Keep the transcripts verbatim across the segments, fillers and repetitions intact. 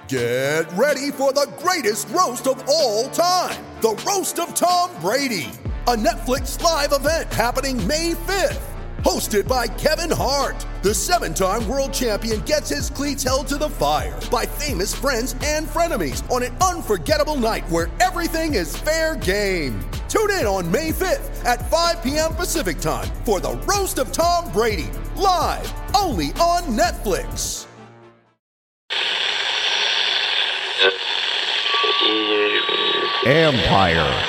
Get ready for the greatest roast of all time, the Roast of Tom Brady, a Netflix live event happening May fifth. Hosted by Kevin Hart, the seven-time world champion gets his cleats held to the fire by famous friends and frenemies on an unforgettable night where everything is fair game. Tune in on May fifth at five p.m. Pacific time for the Roast of Tom Brady, live only on Netflix. Empire.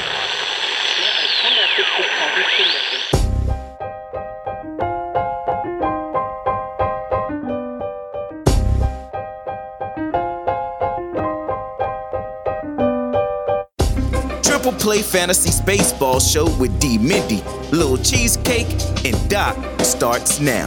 Triple Play Fantasy Spaceball Show with D. Mindy, Little Cheesecake, and Doc starts now.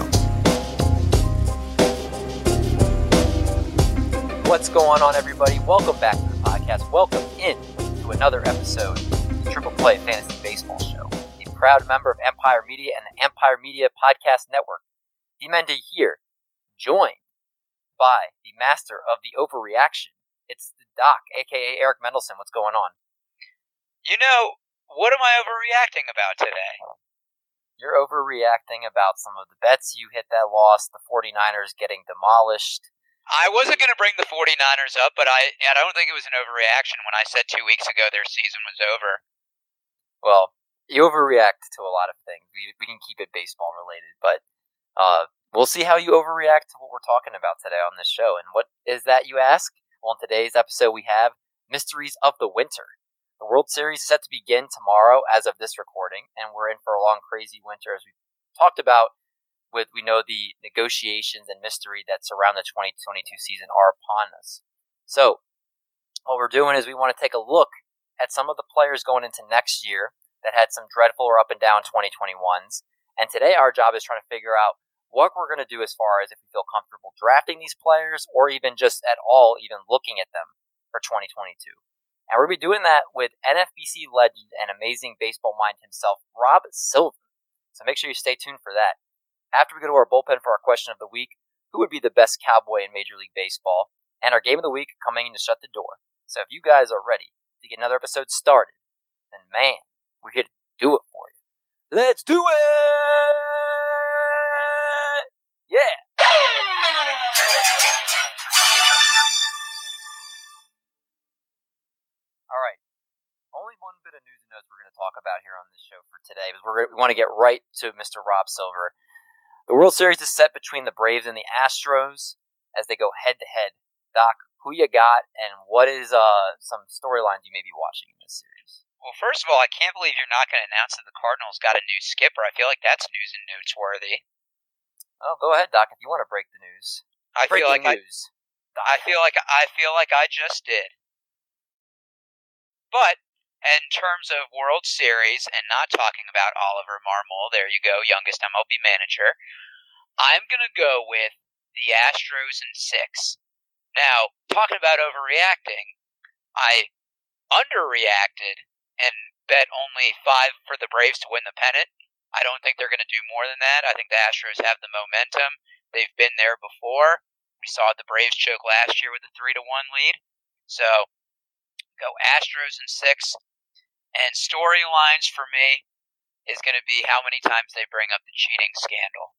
What's going on, everybody? Welcome back to the podcast. Welcome in to another episode of the Triple Play Fantasy Baseball Show, a proud member of Empire Media and the Empire Media Podcast Network. D. Mindy here, joined by the master of the overreaction. It's the Doc, aka Eric Mendelson. What's going on? You know, what am I overreacting about today? You're overreacting about some of the bets you hit that lost, the 49ers getting demolished. I wasn't going to bring the 49ers up, but I I don't think it was an overreaction when I said two weeks ago their season was over. Well, you overreact to a lot of things. We, we can keep it baseball related, but uh, we'll see how you overreact to what we're talking about today on this show. And what is that, you ask? Well, in today's episode, we have Mysteries of the Winter. The World Series is set to begin tomorrow as of this recording, and we're in for a long, crazy winter, as we talked about. With we know the negotiations and mystery that surround the twenty twenty-two season are upon us. So, what we're doing is we want to take a look at some of the players going into next year that had some dreadful or up and down twenty twenty-ones. And today our job is trying to figure out what we're going to do as far as if we feel comfortable drafting these players or even just at all even looking at them for twenty twenty-two. And we're going to be doing that with N F B C legend and amazing baseball mind himself, Rob Silver. So make sure you stay tuned for that. After we go to our bullpen for our question of the week, who would be the best Cowboy in Major League Baseball? And our game of the week coming in to shut the door. So if you guys are ready to get another episode started, then man, we're here to do it for you. Let's do it! Yeah! All right. Only one bit of news and notes we're going to talk about here on this show for today, because we're, we want to get right to Mister Rob Silver. The World Series is set between the Braves and the Astros as they go head-to-head. Doc, who you got, and what is uh some storylines you may be watching in this series? Well, first of all, I can't believe you're not going to announce that the Cardinals got a new skipper. I feel like that's news and notes worthy. Oh, go ahead, Doc, if you want to break the news. I Breaking feel like news. I, I feel like I feel like I just did. But in terms of World Series, and not talking about Oliver Marmol, there you go, youngest M L B manager, I'm going to go with the Astros in six. Now, talking about overreacting, I underreacted and bet only five for the Braves to win the pennant. I don't think they're going to do more than that. I think the Astros have the momentum. They've been there before. We saw the Braves choke last year with a three to one lead. So, go Astros in six. And storylines for me is going to be how many times they bring up the cheating scandal.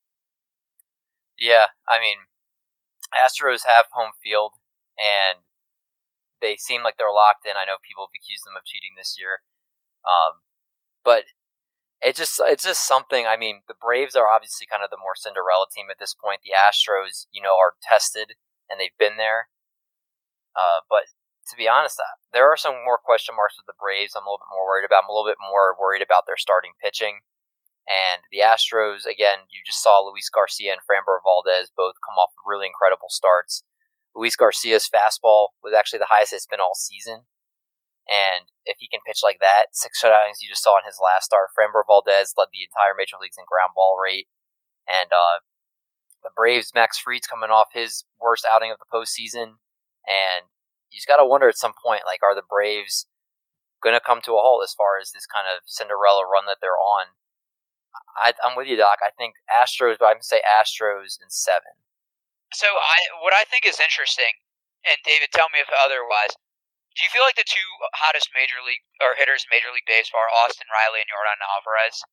Yeah, I mean, Astros have home field, and they seem like they're locked in. I know people have accused them of cheating this year, um, but it just it's just something. I mean, the Braves are obviously kind of the more Cinderella team at this point. The Astros, you know, are tested, and they've been there. Uh, but to be honest, there are some more question marks with the Braves I'm a little bit more worried about. I'm a little bit more worried about their starting pitching. And the Astros, again, you just saw Luis Garcia and Framber Valdez both come off really incredible starts. Luis Garcia's fastball was actually the highest it's been all season. And if he can pitch like that, six shutouts you just saw in his last start. Framber Valdez led the entire major leagues in ground ball rate. And uh, the Braves, Max Fried's coming off his worst outing of the postseason. And you just got to wonder at some point, like, are the Braves going to come to a halt as far as this kind of Cinderella run that they're on? I, I'm with you, Doc. I think Astros, but I'm going to say Astros in seven. So I, what I think is interesting and David, tell me if otherwise. Do you feel like the two hottest major league or hitters in Major League Baseball are Austin Riley and Yordan Alvarez?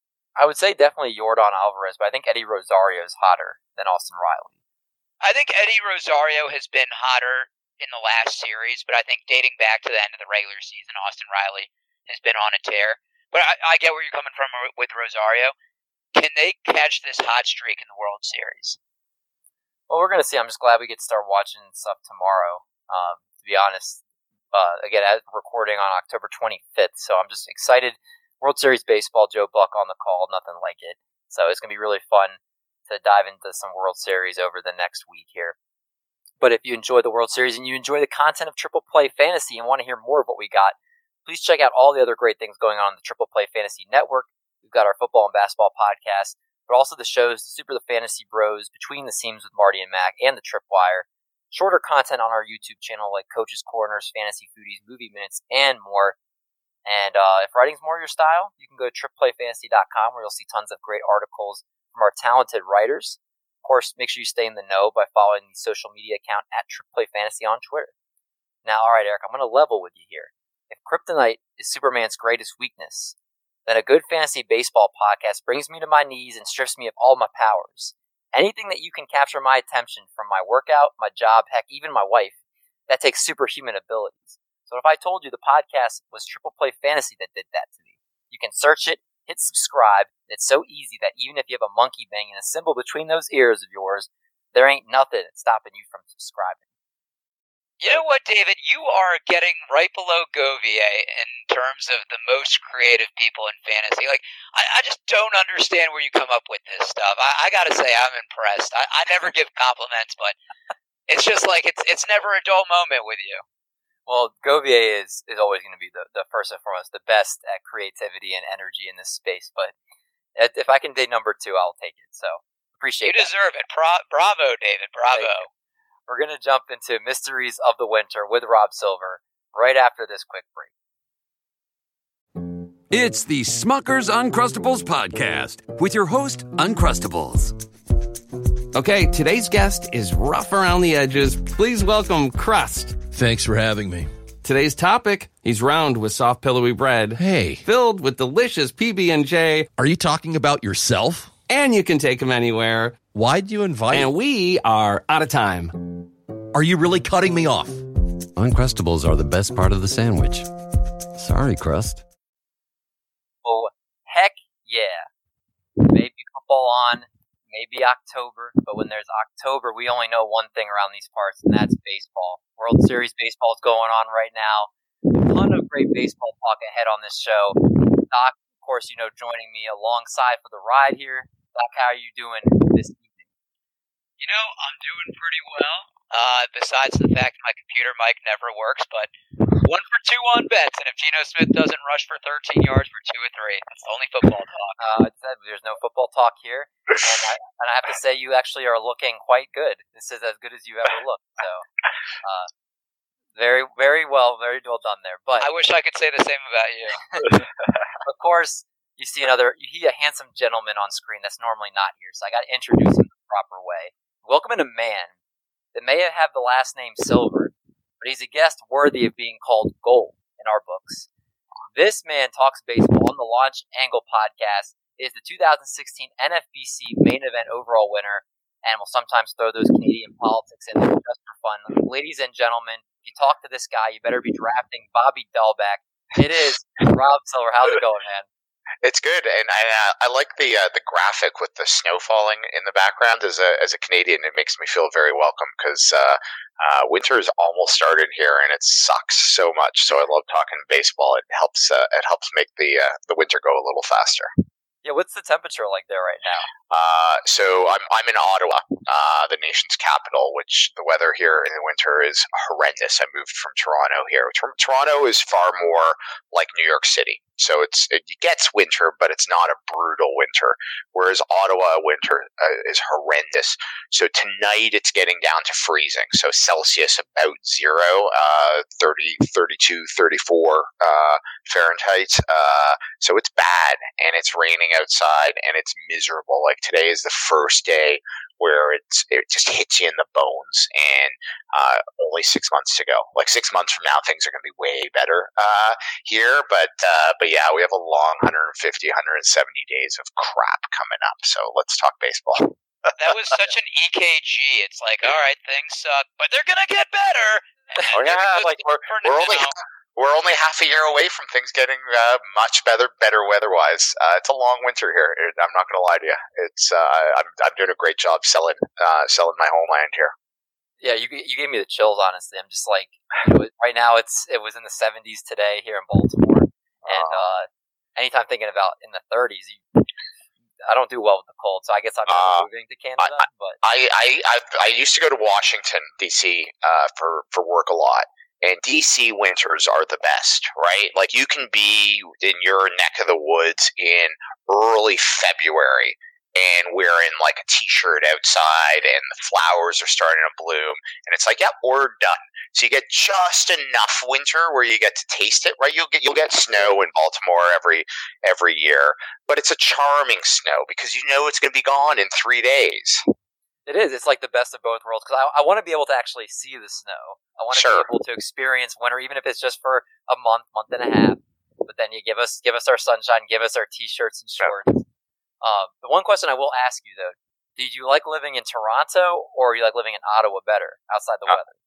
I would say definitely Yordan Alvarez, but I think Eddie Rosario is hotter than Austin Riley. I think Eddie Rosario has been hotter in the last series, but I think dating back to the end of the regular season, Austin Riley has been on a tear. But I, I get where you're coming from with Rosario. Can they catch this hot streak in the World Series? Well, we're going to see. I'm just glad we get to start watching stuff tomorrow, um, to be honest. Uh, again, recording on October twenty-fifth, so I'm just excited. World Series baseball, Joe Buck on the call, nothing like it. So it's going to be really fun to dive into some World Series over the next week here. But if you enjoy the World Series and you enjoy the content of Triple Play Fantasy and want to hear more of what we got, please check out all the other great things going on in the Triple Play Fantasy Network. We've got our football and basketball podcast, but also the shows, the Super the Fantasy Bros, Between the Seams with Marty and Mac, and the Tripwire. Shorter content on our YouTube channel like Coach's Corners, Fantasy Foodies, Movie Minutes, and more. And uh, if writing's more your style, you can go to triple play fantasy dot com where you'll see tons of great articles from our talented writers. Of course, make sure you stay in the know by following the social media account at Triple Play Fantasy on Twitter. Now, all right, Eric, I'm going to level with you here. If kryptonite is Superman's greatest weakness, then a good fantasy baseball podcast brings me to my knees and strips me of all my powers. Anything that you can capture my attention from my workout, my job, heck, even my wife, that takes superhuman abilities. So if I told you the podcast was Triple Play Fantasy that did that to me, you can search it, hit subscribe. It's so easy that even if you have a monkey banging a cymbal between those ears of yours, there ain't nothing stopping you from subscribing. You know what, David? You are getting right below Govier in terms of the most creative people in fantasy. Like, I, I just don't understand where you come up with this stuff. I, I got to say, I'm impressed. I, I never give compliments, but it's just like it's it's never a dull moment with you. Well, Govier is, is always going to be the, the first and foremost, the best at creativity and energy in this space. But if I can date number two, I'll take it. So appreciate it. You deserve that. it. Bra- bravo, David. Bravo. We're going to jump into Mysteries of the Winter with Rob Silver right after this quick break. It's the Smucker's Uncrustables podcast with your host, Uncrustables. Okay, today's guest is rough around the edges. Please welcome Crust. Thanks for having me. Today's topic, he's round with soft, pillowy bread. Hey. Filled with delicious P B and J. Are you talking about yourself? And you can take him anywhere. Why'd you invite? And we are out of time. Are you really cutting me off? Uncrustables are the best part of the sandwich. Sorry, Crust. Oh, heck yeah. Maybe football on, maybe October, but when there's October, we only know one thing around these parts, and that's baseball. World Series baseball is going on right now. A ton of great baseball talk ahead on this show. Doc, of course, you know, joining me alongside for the ride here. Doc, how are you doing this evening? You know, I'm doing pretty well. Uh, besides the fact my computer mic never works, but one for two on bets, and if Geno Smith doesn't rush for thirteen yards for two or three, that's the only football talk. Uh, it said there's no football talk here, and I, and I have to say you actually are looking quite good. This is as good as you ever looked. So, uh, very, very well, very well done there. But I wish I could say the same about you. Of course, you see another, you see a handsome gentleman on screen that's normally not here, so I got to introduce him the proper way. Welcome in a man that may have the last name Silver, but he's a guest worthy of being called Gold in our books. This man talks baseball on the Launch Angle podcast, is the two thousand sixteen N F B C main event overall winner, and will sometimes throw those Canadian politics in there just for fun. Ladies and gentlemen, if you talk to this guy, you better be drafting Bobby Dahlbeck. It is Rob Silver. How's it going, man? It's good, and I uh, I like the uh, the graphic with the snow falling in the background. As a as a Canadian, it makes me feel very welcome because uh, uh, winter has almost started here, and it sucks so much. So I love talking baseball. It helps uh, it helps make the uh, the winter go a little faster. Yeah, what's the temperature like there right now? Uh, so I'm I'm in Ottawa, uh, the nation's capital, which the weather here in the winter is horrendous. I moved from Toronto here. Tor- Toronto is far more like New York City. So it's it gets winter, but it's not a brutal winter. Whereas Ottawa winter uh, is horrendous. So tonight it's getting down to freezing. So Celsius about zero, uh, thirty, thirty-two, thirty-four uh, Fahrenheit. Uh, so it's bad, and it's raining outside, and it's miserable. Like today is the first day where it's it just hits you in the bones. And uh, only six months to go. Like six months from now, things are going to be way better uh, here. But uh, but yeah, we have a long one hundred fifty, one hundred seventy days of crap coming up. So let's talk baseball. That was such an E K G. It's like, all right, things suck, but they're gonna get better. Oh yeah, like we're we're only we're only half a year away from things getting uh, much better, better weather-wise. Uh, it's a long winter here. I'm not going to lie to you. It's uh, I'm I'm doing a great job selling uh, selling my homeland here. Yeah, you you gave me the chills. Honestly, I'm just like, you know, right now it's it was in the seventies today here in Baltimore, and uh, anytime thinking about in the thirties, you, I don't do well with the cold. So I guess I'm uh, moving to Canada. I, but I I I, I used to go to Washington D C uh, for for work a lot. And D C winters are the best, right? Like you can be in your neck of the woods in early February and wearing like a t-shirt outside and the flowers are starting to bloom. And it's like, yeah, we're done. So you get just enough winter where you get to taste it, right? You'll get, you'll get snow in Baltimore every, every year, but it's a charming snow because you know it's going to be gone in three days. It is. It's like the best of both worlds because I, I want to be able to actually see the snow. I want to sure. be able to experience winter, even if it's just for a month, month and a half. But then you give us give us our sunshine, give us our t-shirts and shorts. Um, the one question I will ask you though: did you like living in Toronto or you like living in Ottawa better outside the uh, weather?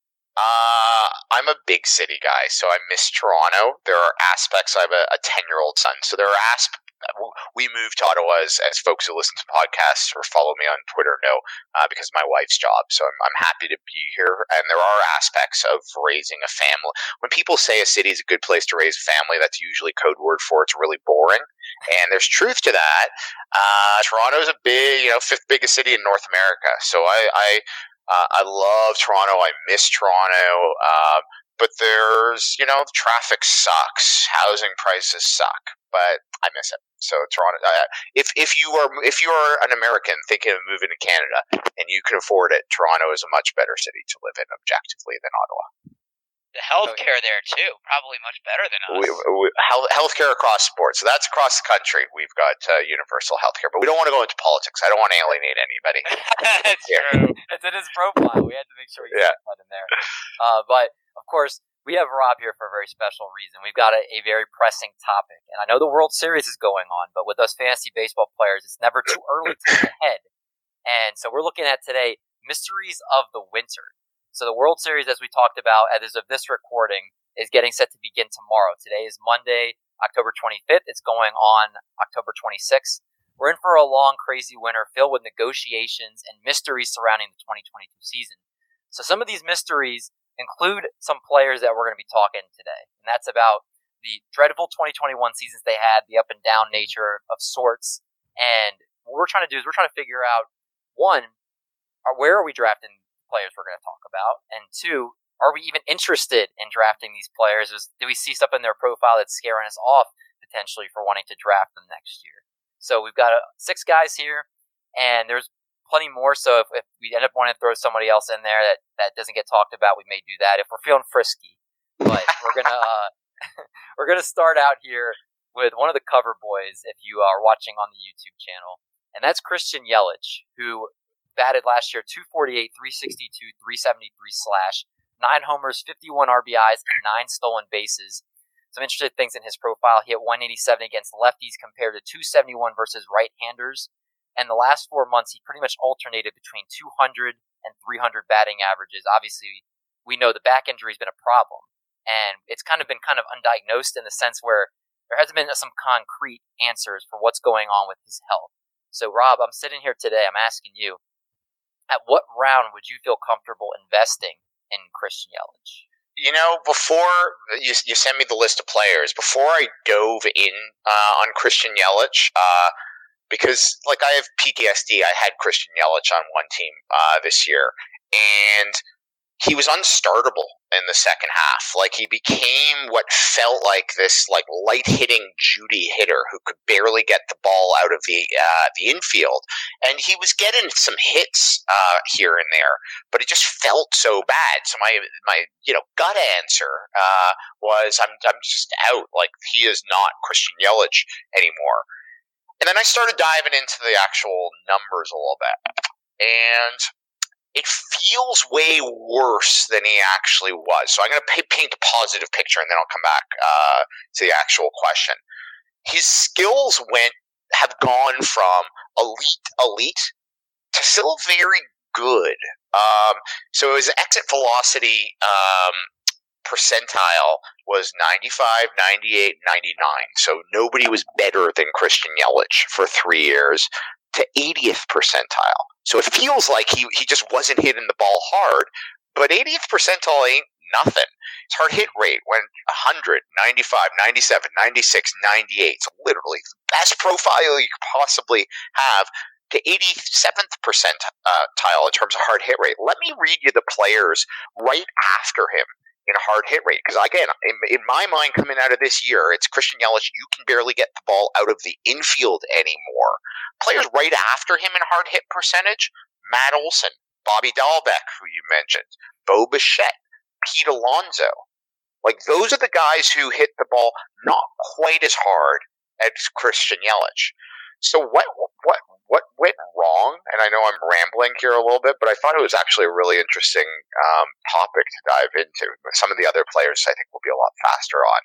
Uh, I'm a big city guy, so I miss Toronto. There are aspects. I have a ten-year-old son, so there are aspects. We moved to Ottawa, as, as folks who listen to podcasts or follow me on Twitter know, uh, because of my wife's job. So I'm, I'm happy to be here. And there are aspects of raising a family. When people say a city is a good place to raise a family, that's usually code word for it's really boring. And there's truth to that. Uh, Toronto is a big, you know, fifth biggest city in North America. So I, I, uh, I love Toronto. I miss Toronto. Uh, but there's, you know, the traffic sucks. Housing prices suck. But I miss it. So Toronto, uh, if if you are if you are an American thinking of moving to Canada and you can afford it, Toronto is a much better city to live in objectively than Ottawa. The healthcare there too, probably much better than us. We, we, health, healthcare across the board, so that's across the country. We've got uh, universal healthcare, but we don't want to go into politics. I don't want to alienate anybody. That's true. It's in his profile. We had to make sure we yeah. got that in there. Uh, but of course. We have Rob here for a very special reason. We've got a, a very pressing topic. And I know the World Series is going on, but with us fantasy baseball players, it's never too early to get ahead. And so we're looking at today, mysteries of the winter. So the World Series, as we talked about, as of this recording, is getting set to begin tomorrow. Today is Monday, October twenty-fifth. It's going on October twenty-sixth. We're in for a long, crazy winter filled with negotiations and mysteries surrounding the twenty twenty-two season. So some of these mysteries include some players that we're going to be talking today. And that's about the dreadful twenty twenty-one seasons they had, the up and down nature of sorts. And what we're trying to do is we're trying to figure out, one, are, where are we drafting players we're going to talk about? And two, are we even interested in drafting these players? Is, do we see stuff in their profile that's scaring us off potentially for wanting to draft them next year? So we've got uh, six guys here, and there's plenty more, so if, if we end up wanting to throw somebody else in there that, that doesn't get talked about, we may do that if we're feeling frisky. But we're gonna uh, we're gonna start out here with one of the cover boys, if you are watching on the YouTube channel, and that's Christian Yelich, who batted last year two forty-eight, three sixty-two, three seventy-three slash, nine homers, fifty-one R B Is, and nine stolen bases. Some interesting things in his profile. He hit one eighty-seven against lefties compared to two seventy-one versus right-handers. And the last four months, he pretty much alternated between two hundred and three hundred batting averages. Obviously, we know the back injury has been a problem. And it's kind of been kind of undiagnosed in the sense where there hasn't been some concrete answers for what's going on with his health. So, Rob, I'm sitting here today. I'm asking you, at what round would you feel comfortable investing in Christian Yelich? You know, before you, you sent me the list of players, before I dove in uh, on Christian Yelich, uh, because, like, I have P T S D. I had Christian Yelich on one team uh, this year, and he was unstartable in the second half. Like, he became what felt like this, like, light-hitting Judy hitter who could barely get the ball out of the uh, the infield. And he was getting some hits uh, here and there, but it just felt so bad. So my, my you know, gut answer uh, was, I'm, I'm just out. Like, he is not Christian Yelich anymore. And then I started diving into the actual numbers a little bit. and it feels way worse than he actually was. So I'm going to paint a positive picture, and then I'll come back uh, to the actual question. His skills went have gone from elite, elite to still very good. Um, so his exit velocity um, percentile was ninety-five, ninety-eight, ninety-nine. So nobody was better than Christian Yelich for three years to eightieth percentile. So it feels like he, he just wasn't hitting the ball hard, but eightieth percentile ain't nothing. His hard hit rate went one hundred, ninety-five, ninety-seven, ninety-six, ninety-eight. So literally the best profile you could possibly have to eighty-seventh percentile in terms of hard hit rate. Let me read you the players right after him in hard hit rate. Because again, in, in my mind coming out of this year, it's Christian Yelich. You can barely get the ball out of the infield anymore. Players right after him in hard hit percentage, Matt Olson, Bobby Dahlbeck, who you mentioned, Bo Bichette, Pete Alonso. Like, those are the guys who hit the ball not quite as hard as Christian Yelich. So what what what went wrong? And I know I'm rambling here a little bit, but I thought it was actually a really interesting um, topic to dive into. Some of the other players I think will be a lot faster on.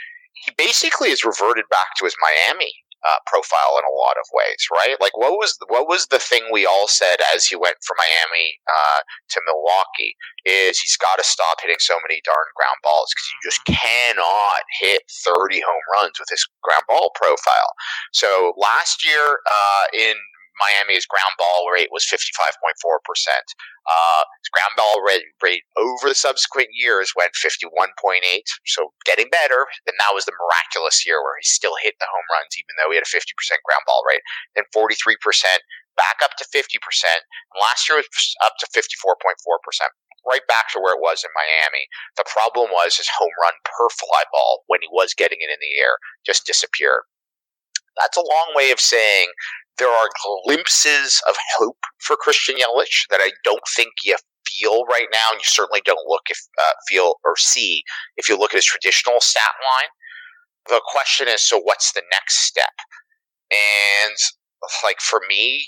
He basically has reverted back to his Miami uh, profile in a lot of ways, right? Like, what was what was the thing we all said as he went from Miami uh, to Milwaukee is he's got to stop hitting so many darn ground balls because you just cannot hit thirty home runs with his ground ball profile. So last year uh, in Miami's ground ball rate was fifty-five point four percent. Uh, his ground ball rate, rate over the subsequent years went fifty-one point eight, so getting better. And that was the miraculous year where he still hit the home runs, even though he had a fifty percent ground ball rate. Then forty-three percent, back up to fifty percent. And last year was up to fifty-four point four percent. Right back to where it was in Miami. The problem was his home run per fly ball, when he was getting it in the air, just disappeared. That's a long way of saying there are glimpses of hope for Christian Yelich that I don't think you feel right now, and you certainly don't look if uh, feel or see if you look at his traditional stat line. The question is, so what's the next step? And like for me,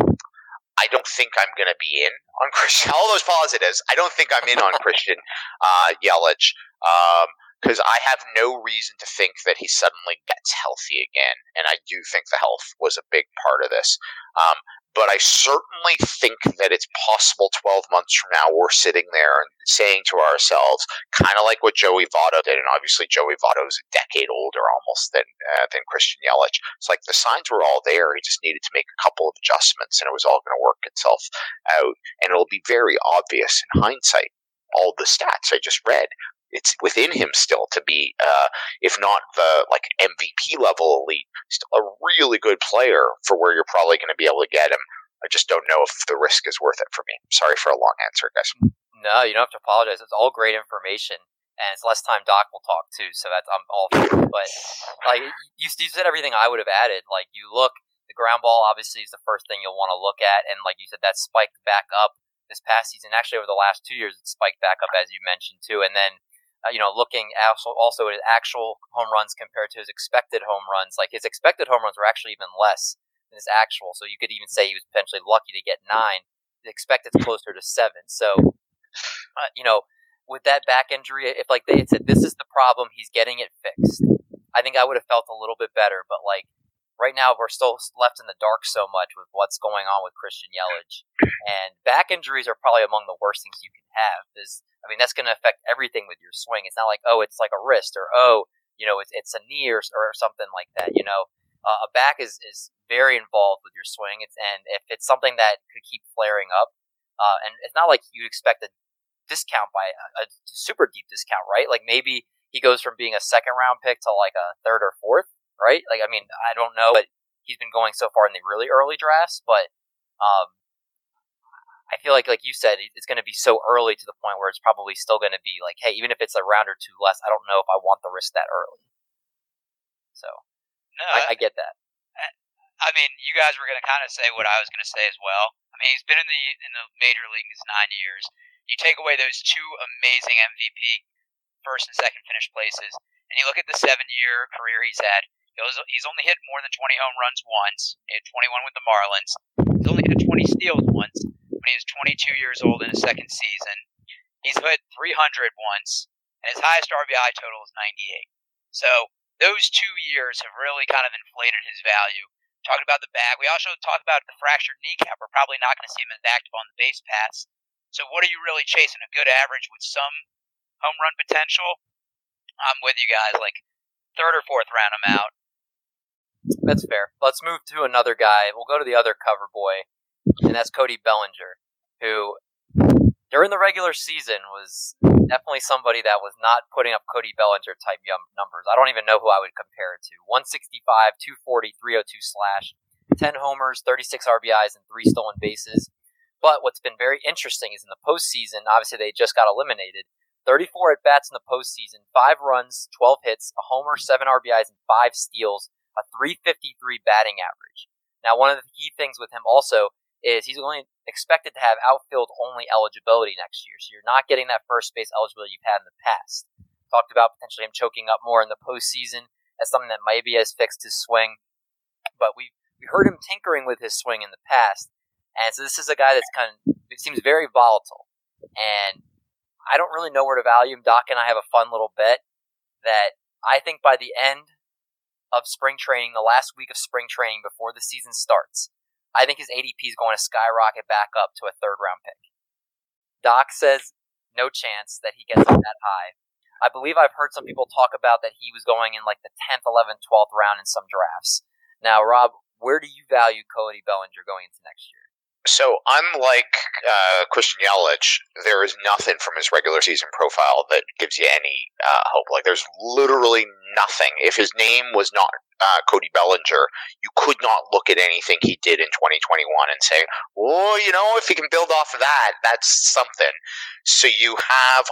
I don't think I'm going to be in on Christian. All those positives, I don't think I'm in on Christian uh, Yelich. Um, Because I have no reason to think that he suddenly gets healthy again. And I do think the health was a big part of this. Um, but I certainly think that it's possible twelve months from now we're sitting there and saying to ourselves, kind of like what Joey Votto did. And obviously Joey Votto is a decade older almost than, uh, than Christian Yelich. It's like the signs were all there. He just needed to make a couple of adjustments and it was all going to work itself out. And it'll be very obvious in hindsight, all the stats I just read. It's within him still to be, uh, if not the like M V P level elite, still a really good player for where you're probably going to be able to get him. I just don't know if the risk is worth it for me. Sorry for a long answer, guys. No, you don't have to apologize. It's all great information, and it's less time Doc will talk too. So that's I'm all for it. But like you, you said, everything I would have added. Like you look, the ground ball obviously is the first thing you'll want to look at, and like you said, that spiked back up this past season. Actually, over the last two years, it spiked back up as you mentioned too, and then. Uh, you know, looking also, also at his actual home runs compared to his expected home runs. Like, his expected home runs were actually even less than his actual. So you could even say he was potentially lucky to get nine. The expected's closer to seven. So, uh, you know, with that back injury, if, like, they had said, this is the problem, he's getting it fixed, I think I would have felt a little bit better. But, like, right now we're still left in the dark so much with what's going on with Christian Yelich. And back injuries are probably among the worst things you can have. Is I mean, that's going to affect everything with your swing. It's not like, oh, it's like a wrist or, oh, you know, it's, it's a knee or, or something like that. You know, uh, a back is, is very involved with your swing. It's, and if it's something that could keep flaring up, uh, and it's not like you expect a discount by a, a super deep discount, right? Like maybe he goes from being a second round pick to like a third or fourth, right? Like, I mean, I don't know, but he's been going so far in the really early drafts, but, um, I feel like, like you said, it's going to be so early to the point where it's probably still going to be like, hey, even if it's a round or two less, I don't know if I want the risk that early. So, no, I, I get that. I mean, you guys were going to kind of say what I was going to say as well. I mean, he's been in the in the major leagues nine years. You take away those two amazing M V P first and second finish places, and you look at the seven-year career he's had. He was, he's only hit more than twenty home runs once. He had twenty-one with the Marlins. He's only hit twenty steals once. when he was twenty-two years old in his second season. He's hit three hundred once, and his highest R B I total is ninety-eight. So those two years have really kind of inflated his value. Talking about the bag, we also talked about the fractured kneecap. We're probably not going to see him as active on the base paths. So what are you really chasing? A good average with some home run potential? I'm with you guys. Like, third or fourth round, I'm out. That's fair. Let's move to another guy. We'll go to the other cover boy, and that's Cody Bellinger, who during the regular season was definitely somebody that was not putting up Cody Bellinger type numbers. I don't even know who I would compare it to. one sixty-five, two forty, three oh two slash, ten homers, thirty-six R B Is, and three stolen bases. But what's been very interesting is in the postseason, obviously they just got eliminated, thirty-four at-bats in the postseason, five runs, twelve hits, a homer, seven R B Is, and five steals, a three fifty-three batting average. Now, one of the key things with him also is he's only expected to have outfield-only eligibility next year, so you're not getting that first base eligibility you've had in the past. Talked about potentially him choking up more in the postseason as something that maybe has fixed his swing, but we we heard him tinkering with his swing in the past, and so this is a guy that's kind of, it seems very volatile, and I don't really know where to value him. Doc and I have a fun little bet that I think by the end of spring training, the last week of spring training before the season starts, I think his A D P is going to skyrocket back up to a third-round pick. Doc says no chance that he gets up that high. I believe I've heard some people talk about that he was going in like the tenth, eleventh, twelfth round in some drafts. Now, Rob, where do you value Cody Bellinger going into next year? So, unlike uh, Christian Yelich, there is nothing from his regular season profile that gives you any uh, hope. Like, there's literally nothing. If his name was not uh, Cody Bellinger, you could not look at anything he did in twenty twenty-one and say, well, you know, if he can build off of that, that's something. So you have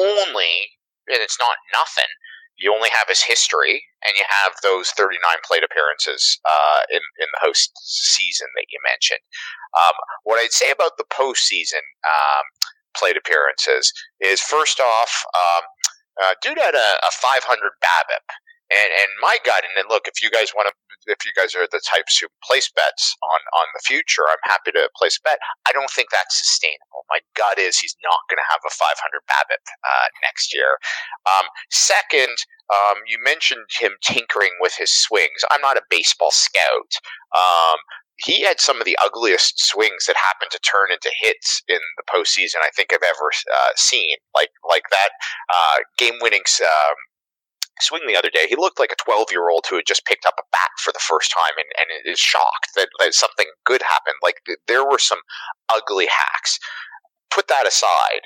only, and it's not nothing, you only have his history, and you have those thirty-nine plate appearances uh, in, in the host season that you mentioned. Um, what I'd say about the postseason um, plate appearances is, first off, um, uh, dude had a, a five hundred BABIP. And, and my gut, and then look, if you guys want to, if you guys are the types who place bets on, on the future, I'm happy to place a bet. I don't think that's sustainable. My gut is he's not going to have a five hundred BABIP uh, next year. Um, second, um, you mentioned him tinkering with his swings. I'm not a baseball scout. Um, he had some of the ugliest swings that happened to turn into hits in the postseason I think I've ever uh, seen. Like like that uh, game-winning Um, swing the other day, he looked like a twelve-year-old who had just picked up a bat for the first time and, and is shocked that, that something good happened. Like, there were some ugly hacks. Put that aside,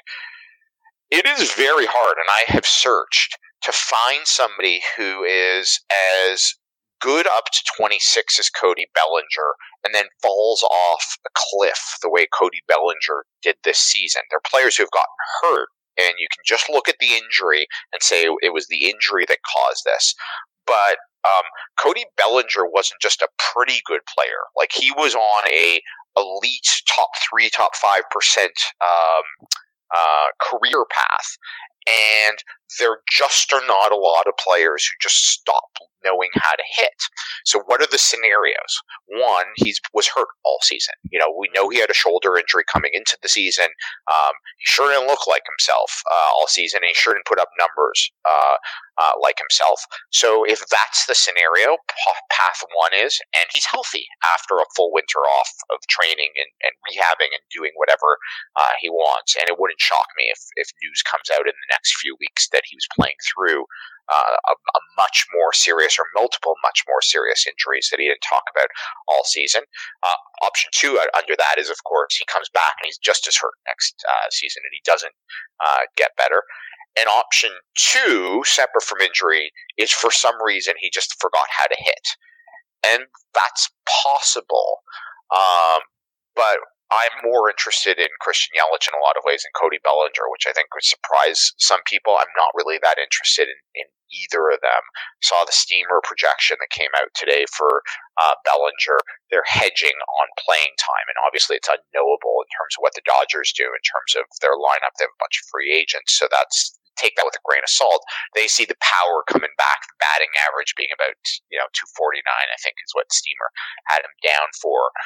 it is very hard, and I have searched to find somebody who is as good up to twenty-six as Cody Bellinger and then falls off a cliff the way Cody Bellinger did this season. There are players who have gotten hurt, and you can just look at the injury and say it was the injury that caused this. But um, Cody Bellinger wasn't just a pretty good player. Like, he was on a elite top three, top five percent um, uh, career path. And there just are not a lot of players who just stop knowing how to hit. So what are the scenarios? One, he was hurt all season. You know, we know he had a shoulder injury coming into the season. Um, he sure didn't look like himself uh, all season, and he sure didn't put up numbers uh, uh, like himself. So if that's the scenario, path one is, and he's healthy after a full winter off of training and, and rehabbing and doing whatever uh, he wants. And it wouldn't shock me if, if news comes out in the next few weeks that he was playing through uh, a, a much more serious or multiple much more serious injuries that he didn't talk about all season. Uh, option two under that is, of course, he comes back and he's just as hurt next uh, season and he doesn't uh, get better. And option two, separate from injury, is for some reason he just forgot how to hit. And that's possible. Um, but I'm more interested in Christian Yelich in a lot of ways than Cody Bellinger, which I think would surprise some people. I'm not really that interested in, in either of them. Saw the Steamer projection that came out today for uh, Bellinger. They're hedging on playing time, and obviously it's unknowable in terms of what the Dodgers do in terms of their lineup. They have a bunch of free agents, so that's take that with a grain of salt. They see the power coming back, the batting average being about, you know, two forty-nine, I think is what Steamer had him down for.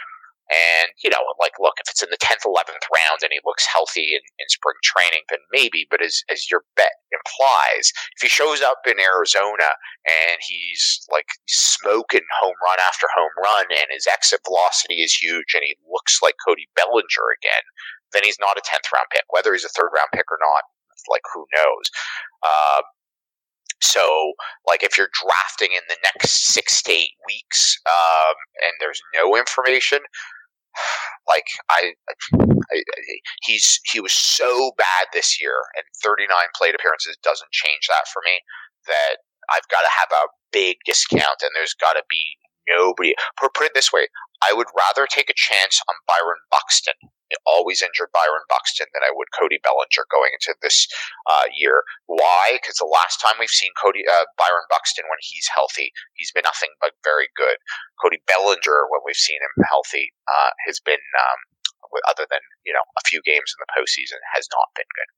And, you know, like, look, if it's in the tenth, eleventh round and he looks healthy in, in spring training, then maybe. But as, as your bet implies, if he shows up in Arizona and he's, like, smoking home run after home run and his exit velocity is huge and he looks like Cody Bellinger again, then he's not a tenth round pick. Whether he's a third round pick or not, like, who knows? Uh, So, like, if you're drafting in the next six to eight weeks um, and there's no information, like, I, I, he's he was so bad this year, and thirty-nine plate appearances doesn't change that for me, that I've got to have a big discount, and there's got to be nobody. Put, put it this way, I would rather take a chance on Byron Buxton, always injured Byron Buxton, than I would Cody Bellinger going into this uh, year. Why? Because the last time we've seen Cody uh, Byron Buxton when he's healthy, he's been nothing but very good. Cody Bellinger, when we've seen him healthy, uh, has been, um, other than, you know, a few games in the postseason, has not been good.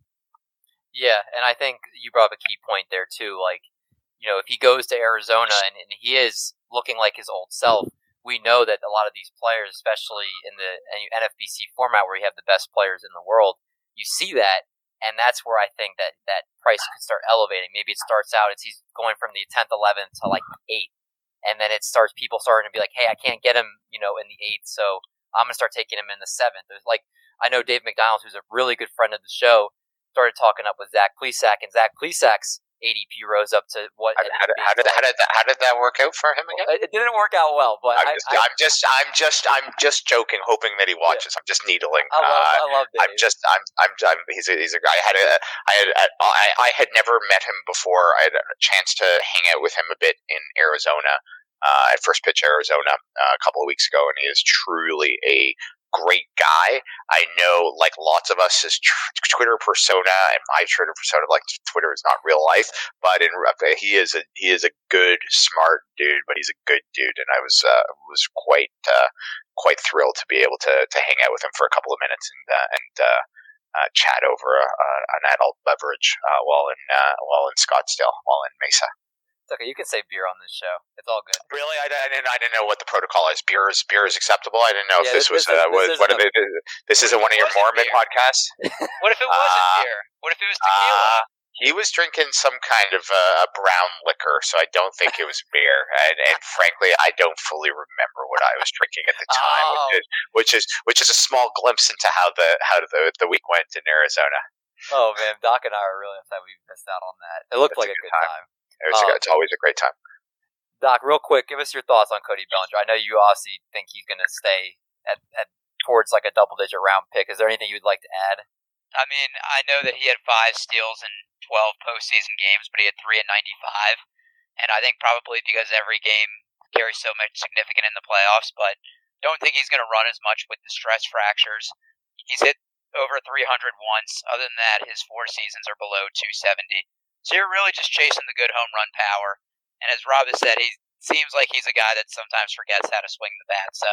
Yeah, and I think you brought up a key point there too. Like, you know, if he goes to Arizona and, and he is looking like his old self, we know that a lot of these players, especially in the N F B C format where you have the best players in the world, you see that, and that's where I think that that price could start elevating. Maybe it starts out, it's he's going from the tenth, eleventh to like the eighth, and then it starts, people starting to be like, hey, I can't get him, you know, in the eighth, so I'm going to start taking him in the seventh. There's like, I know Dave McDonald, who's a really good friend of the show, started talking up with Zach Plesac, and Zach Plesac's A D P rose up to what? How, how, did, how did how did that, how did that work out for him again? It didn't work out well, but I'm I, just, I, I'm just I'm just I'm just joking, hoping that he watches. Yeah. I'm just needling. I love, uh, I love Dave. I'm just I'm I'm, I'm he's a, he's a guy. I had a I had I, I had never met him before. I had a chance to hang out with him a bit in Arizona, uh, at First Pitch Arizona uh, a couple of weeks ago, and he is truly a great guy. I know, like lots of us, his tr- Twitter persona and my Twitter persona, like Twitter is not real life, but in he is a he is a good, smart dude. But he's a good dude, and I was uh, was quite uh, quite thrilled to be able to to hang out with him for a couple of minutes and uh, and uh, uh, chat over a, a, an adult beverage uh, while in uh, while in Scottsdale, while in Mesa. It's okay. You can say beer on this show. It's all good. Really, I, I didn't. I didn't know what the protocol is. Beer is beer is acceptable. I didn't know Yeah, if this, this- was this uh, is- was this one of isn't the. This isn't one of your wasn't Mormon beer. podcasts. What if it wasn't Uh, beer? What if it was tequila? Uh, he was drinking some kind of uh, a brown liquor, so I don't think it was beer. And, and frankly, I don't fully remember what I was drinking at the time, Oh. which is which is which is a small glimpse into how the how the the week went in Arizona. Oh man, Doc and I are really upset we missed out on that. It looked It's like a a good good time. time. It was a, Um, it's always a great time. Doc, real quick, give us your thoughts on Cody Bellinger. I know you obviously think he's going to stay at, at towards like a double-digit round pick. Is there anything you'd like to add? I mean, I know that he had five steals in twelve postseason games, but he had three in ninety-five. And I think probably because every game carries so much significant in the playoffs, but don't think he's going to run as much with the stress fractures. He's hit over three hundred once. Other than that, his four seasons are below two seventy. So you're really just chasing the good home run power. And as Rob has said, he seems like he's a guy that sometimes forgets how to swing the bat. So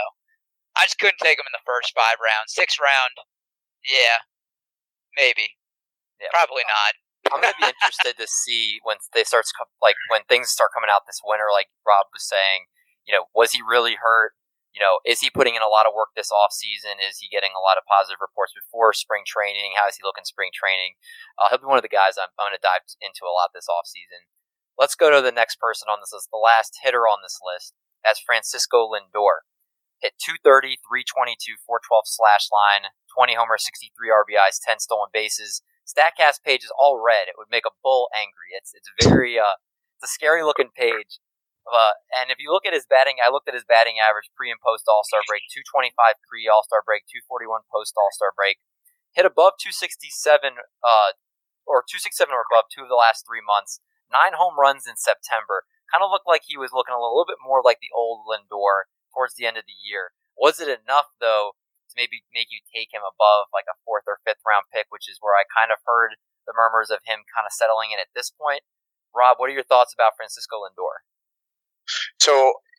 I just couldn't take him in the first five rounds. Sixth round, yeah, maybe. Yeah, Probably not. I'm going to be interested to see when they starts co- like when things start coming out this winter. Like Rob was saying, you know, was he really hurt? You know, is he putting in a lot of work this off season? Is he getting a lot of positive reports before spring training? How is he looking spring training? Uh, he'll be one of the guys I'm, I'm going to dive into a lot this off season. Let's go to the next person on this list. The last hitter on this list. That's Francisco Lindor. Hit two thirty, three twenty-two, four twelve slash line, twenty homers, sixty-three R B Is, ten stolen bases. StatCast page is all red. It would make a bull angry. It's it's very uh, it's a scary looking page. Uh, and if you look at his batting, I looked at his batting average pre and post All Star break: two twenty-five pre All Star break, two forty-one post All Star break. Hit above two sixty-seven, uh, or two sixty-seven or above two of the last three months. Nine home runs in September. Kind of looked like he was looking a little, little bit more like the old Lindor towards the end of the year. Was it enough though to maybe make you take him above like a fourth or fifth round pick, which is where I kind of heard the murmurs of him kind of settling in at this point? Rob, what are your thoughts about Francisco Lindor? So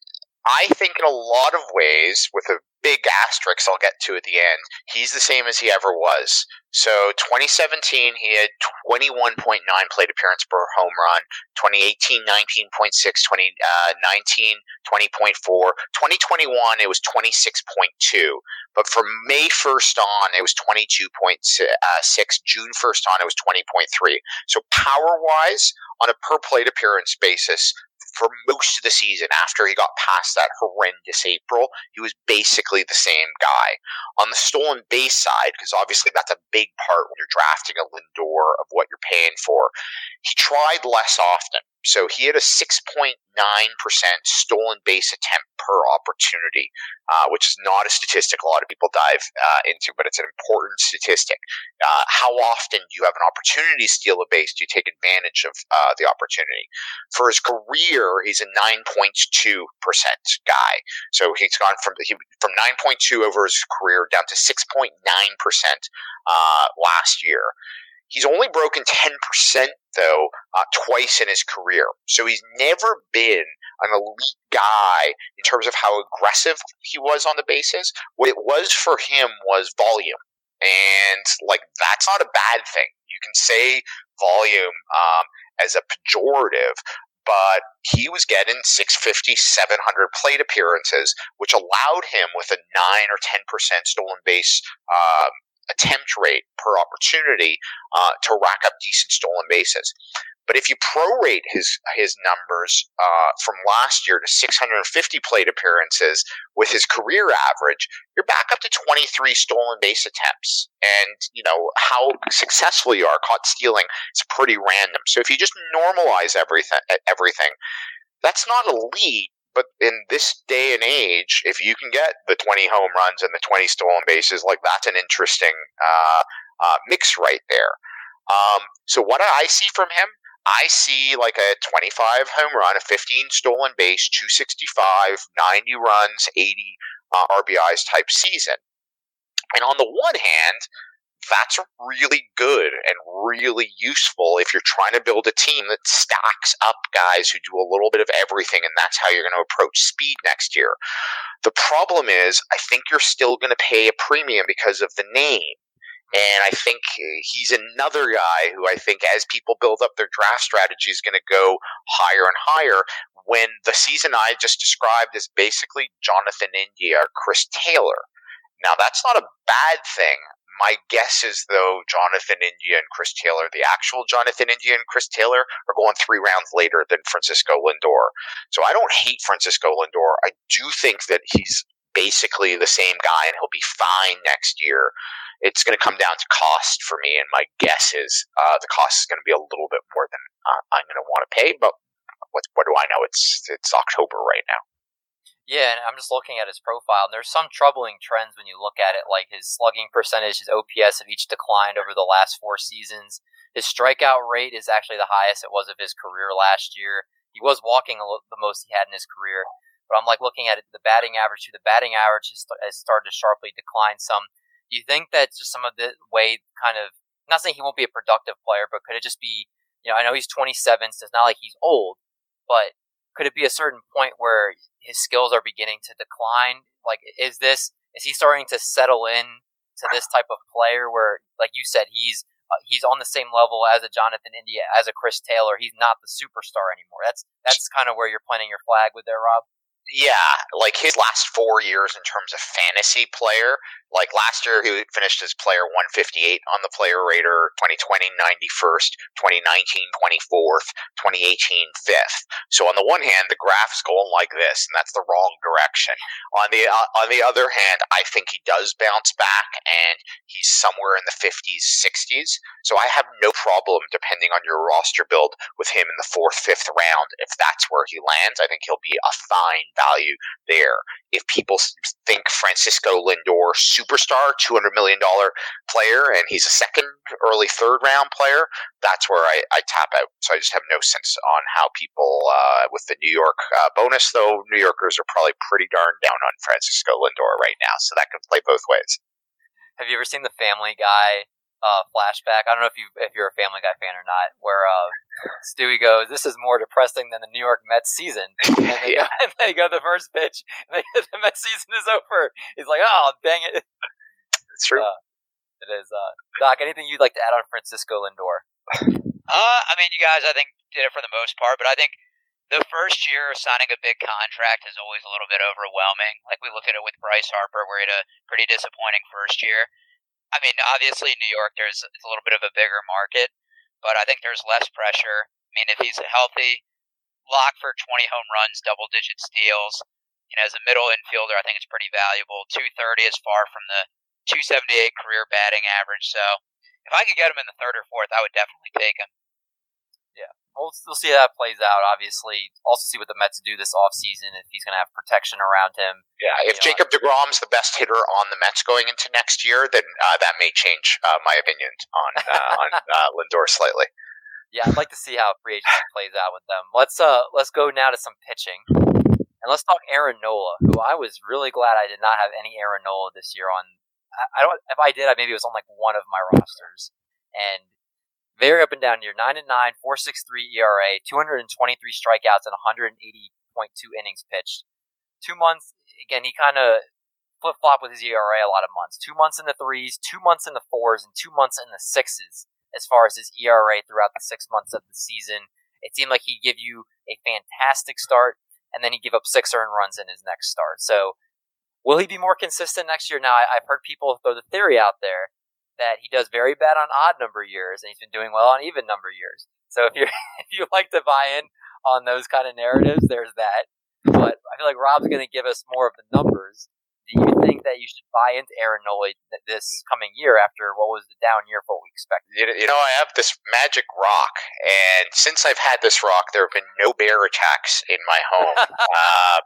I think in a lot of ways, with a big asterisk I'll get to at the end, he's the same as he ever was. So twenty seventeen, he had twenty-one point nine plate appearance per home run. twenty eighteen, nineteen point six. twenty nineteen, twenty point four. twenty twenty-one, it was twenty-six point two. But from May first on, it was twenty-two point six. June first on, it was twenty point three. So power-wise, on a per-plate appearance basis, for most of the season, after he got past that horrendous April, he was basically the same guy. On the stolen base side, because obviously that's a big part when you're drafting a Lindor of what you're paying for, he tried less often. So he had a six point nine percent stolen base attempt per opportunity, uh, which is not a statistic a lot of people dive uh, into, but it's an important statistic. Uh, how often do you have an opportunity to steal a base? Do you take advantage of uh, the opportunity? For his career, he's a nine point two percent guy. So he's gone from he, from nine point two over his career down to six point nine percent uh, last year. He's only broken ten percent, though, uh, twice in his career. So he's never been an elite guy in terms of how aggressive he was on the bases. What it was for him was volume. And, like, that's not a bad thing. You can say volume um, as a pejorative, but he was getting six fifty, seven hundred plate appearances, which allowed him with a nine or ten percent stolen base um, attempt rate per opportunity uh, to rack up decent stolen bases. But if you prorate his his numbers uh, from last year to six hundred fifty plate appearances with his career average, you're back up to twenty-three stolen base attempts. And, you know, how successful you are caught stealing is pretty random. So if you just normalize everything, everything, that's not elite. But in this day and age, if you can get the twenty home runs and the twenty stolen bases, like that's an interesting uh, uh, mix right there. Um, so what do I see from him? I see like a twenty-five home run, a fifteen stolen base, two sixty-five, ninety runs, eighty uh, R B Is type season. And on the one hand, that's really good and really useful if you're trying to build a team that stacks up guys who do a little bit of everything, and that's how you're going to approach speed next year. The problem is, I think you're still going to pay a premium because of the name. And I think he's another guy who I think as people build up their draft strategy is going to go higher and higher, when the season I just described is basically Jonathan India or Chris Taylor. Now, that's not a bad thing. My guess is, though, Jonathan India and Chris Taylor, the actual Jonathan India and Chris Taylor, are going three rounds later than Francisco Lindor. So I don't hate Francisco Lindor. I do think that he's basically the same guy and he'll be fine next year. It's going to come down to cost for me, and my guess is uh, the cost is going to be a little bit more than uh, I'm going to want to pay. But what, what do I know? It's it's October right now. Yeah, and I'm just looking at his profile, and there's some troubling trends when you look at it, like his slugging percentage, his O P S have each declined over the last four seasons. His strikeout rate is actually the highest it was of his career last year. He was walking the most he had in his career, but I'm like looking at it, the batting average, too. The batting average has, has started to sharply decline some. Do you think that's just some of the way kind of, not saying he won't be a productive player, but could it just be, you know, I know he's twenty-seven, so it's not like he's old, but could it be a certain point where his skills are beginning to decline? Like, is this, is he starting to settle in to this type of player where, like you said, he's uh, he's on the same level as a Jonathan India, as a Chris Taylor. He's not the superstar anymore. That's that's kind of where you're planting your flag with there, Rob. Yeah, like his last four years in terms of fantasy player, like last year he finished as player one fifty-eight on the player rater, twenty twenty ninety-first, twenty nineteen twenty-fourth, twenty eighteen fifth. So on the one hand, the graph is going like this, and that's the wrong direction. On the uh, on the other hand, I think he does bounce back, and he's somewhere in the fifties, sixties. So I have no problem, depending on your roster build, with him in the fourth, fifth round. If that's where he lands, I think he'll be a fine value there. If people think Francisco Lindor, superstar, two hundred million dollars player, and he's a second, early third round player, that's where I, I tap out. So I just have no sense on how people, uh, with the New York uh, bonus, though, New Yorkers are probably pretty darn down on Francisco Lindor right now, so that can play both ways. Have you ever seen the Family Guy uh, flashback? I don't know if you if you're a Family Guy fan or not, where uh, Stewie goes, "This is more depressing than the New York Mets season." And they, Yeah. go, and they go the first pitch, and they, the Mets season is over. He's like, "Oh, dang it!" It's true. Uh, it is. Uh, Doc, anything you'd like to add on Francisco Lindor? Uh, I mean, you guys, I think, did it for the most part, but I think the first year of signing a big contract is always a little bit overwhelming. Like, we look at it with Bryce Harper, where he had a pretty disappointing first year. I mean, obviously, New York, there's it's a little bit of a bigger market, but I think there's less pressure. I mean, if he's healthy, lock for twenty home runs, double-digit steals. You know, as a middle infielder, I think it's pretty valuable. two thirty is far from the two seventy-eight career batting average, so if I could get him in the third or fourth, I would definitely take him. Yeah, we'll, we'll see how that plays out, obviously. Also see what the Mets do this offseason, if he's going to have protection around him. Yeah, if You know, Jacob deGrom's the best hitter on the Mets going into next year, then uh, that may change uh, my opinion on uh, on uh, Lindor slightly. Yeah, I'd like to see how free agency plays out with them. Let's uh let's go now to some pitching. And let's talk Aaron Nola, who I was really glad I did not have any Aaron Nola this year on. I, I don't. If I did, I maybe it was on like one of my rosters. And very up and down year, nine and nine, four six three E R A, two hundred and twenty three strikeouts, and one hundred eighty point two innings pitched. Two months again. He kind of flip flop with his E R A a lot of months. Two months in the threes, two months in the fours, and two months in the sixes. As far as his E R A throughout the six months of the season, it seemed like he'd give you a fantastic start, and then he'd give up six earned runs in his next start. So, will he be more consistent next year? Now, I, I've heard people throw the theory out there that he does very bad on odd number years, and he's been doing well on even number years. So, if you if you like to buy in on those kind of narratives, there's that. But I feel like Rob's going to give us more of the numbers. Do you think that you should buy into Aaron Nola this coming year after what was the down year for what we expected? You know, I have this magic rock, and since I've had this rock, there have been no bear attacks in my home. uh,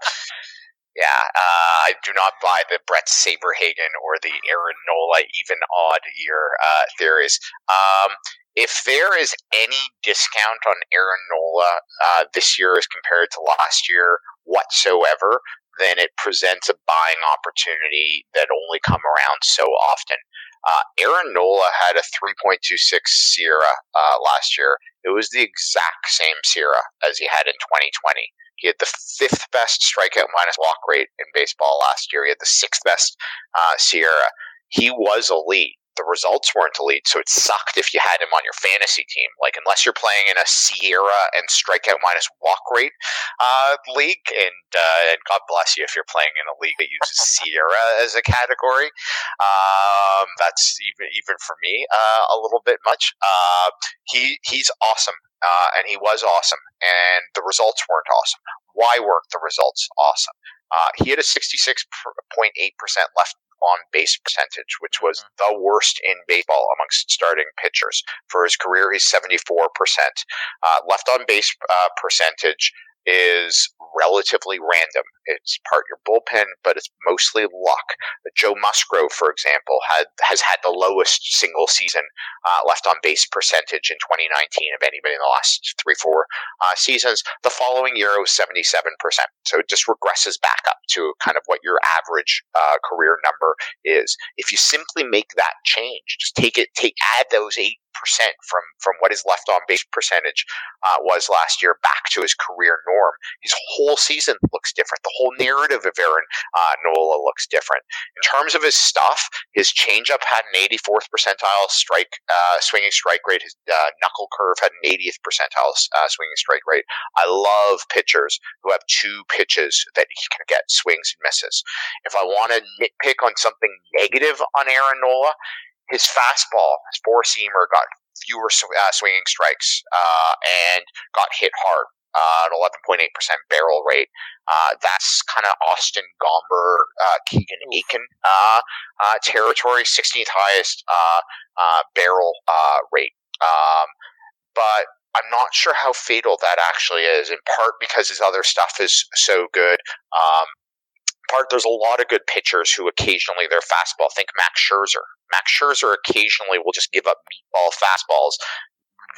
yeah, uh, I do not buy the Brett Saberhagen or the Aaron Nola even odd year uh, theories. Um, if there is any discount on Aaron Nola uh, this year as compared to last year whatsoever, then it presents a buying opportunity that only come around so often. Uh, Aaron Nola had a three point two six S I E R A uh, last year. It was the exact same S I E R A as he had in twenty twenty. He had the fifth best strikeout minus walk rate in baseball last year. He had the sixth best uh, S I E R A. He was elite. The results weren't elite, so it sucked if you had him on your fantasy team. Like, unless you're playing in a Sierra and strikeout minus walk rate uh, league, and, uh, and God bless you if you're playing in a league that uses Sierra as a category. Um, that's even even for me uh, a little bit much. Uh, he he's awesome, uh, and he was awesome, and the results weren't awesome. Why weren't the results awesome? Uh, he had a sixty-six point eight percent left on base percentage, which was the worst in baseball amongst starting pitchers. For his career, he's seventy-four percent. Uh, left on base uh, percentage is relatively random. It's part your bullpen, but it's mostly luck. Joe Musgrove, for example, had has had the lowest single season uh, left on base percentage in twenty nineteen of anybody in the last three, four uh, seasons. The following year, it was seventy-seven percent. So it just regresses back up to kind of what your average uh, career number is. If you simply make that change, just take it, take add those eight percent from from what his left on base percentage uh, was last year back to his career norm, his whole season looks different. The whole narrative of Aaron uh, Nola looks different. In terms of his stuff, his changeup had an eighty-fourth percentile strike uh, swinging strike rate. His uh, knuckle curve had an eightieth percentile uh, swinging strike rate. I love pitchers who have two pitches that he can get swings and misses. If I want to nitpick on something negative on Aaron Nola, his fastball, his four-seamer, got fewer sw- uh, swinging strikes uh, and got hit hard. Uh, an eleven point eight percent barrel rate. Uh, that's kind of Austin Gomber, uh, Keegan Aiken uh, uh, territory, sixteenth highest uh, uh, barrel uh, rate. Um, but I'm not sure how fatal that actually is, in part because his other stuff is so good. Um, part there's a lot of good pitchers who occasionally their fastball. Think Max Scherzer. Max Scherzer occasionally will just give up meatball fastballs.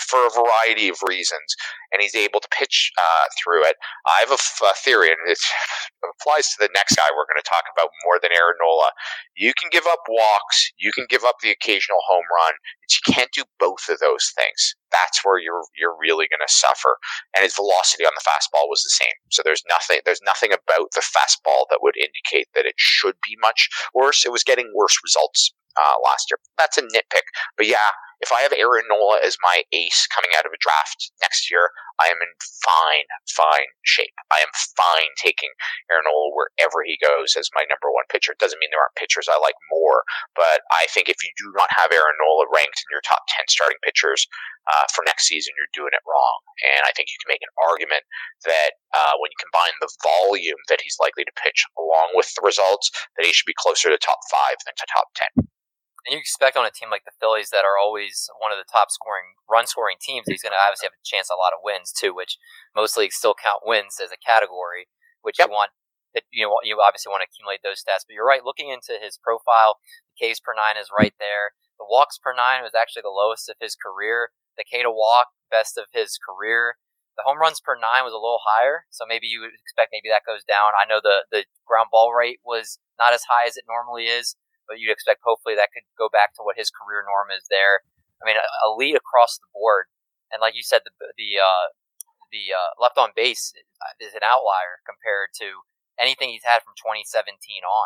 for a variety of reasons, and he's able to pitch uh, through it. I have a, f- a theory, and it applies to the next guy we're going to talk about more than Aaron Nola. You can give up walks, you can give up the occasional home run, but you can't do both of those things. That's where you're you're really going to suffer. And his velocity on the fastball was the same. So there's nothing there's nothing about the fastball that would indicate that it should be much worse. It was getting worse results uh, last year. That's a nitpick. But yeah, if I have Aaron Nola as my ace coming out of a draft next year, I am in fine, fine shape. I am fine taking Aaron Nola wherever he goes as my number one pitcher. It doesn't mean there aren't pitchers I like more, but I think if you do not have Aaron Nola ranked in your top ten starting pitchers uh, for next season, you're doing it wrong. And I think you can make an argument that uh, when you combine the volume that he's likely to pitch along with the results, that he should be closer to top five than to top ten. And you expect on a team like the Phillies that are always one of the top scoring, run scoring teams, he's going to obviously have a chance at a lot of wins too, which most leagues still count wins as a category, which yep. you want, that you know, you obviously want to accumulate those stats. But you're right, looking into his profile, the Ks per nine is right there. The walks per nine was actually the lowest of his career. The K to walk, best of his career. The home runs per nine was a little higher, so maybe you would expect maybe that goes down. I know the, the ground ball rate was not as high as it normally is, but you'd expect hopefully that could go back to what his career norm is there. I mean, elite across the board. And like you said, the the uh, the uh, left on base is an outlier compared to anything he's had from twenty seventeen on.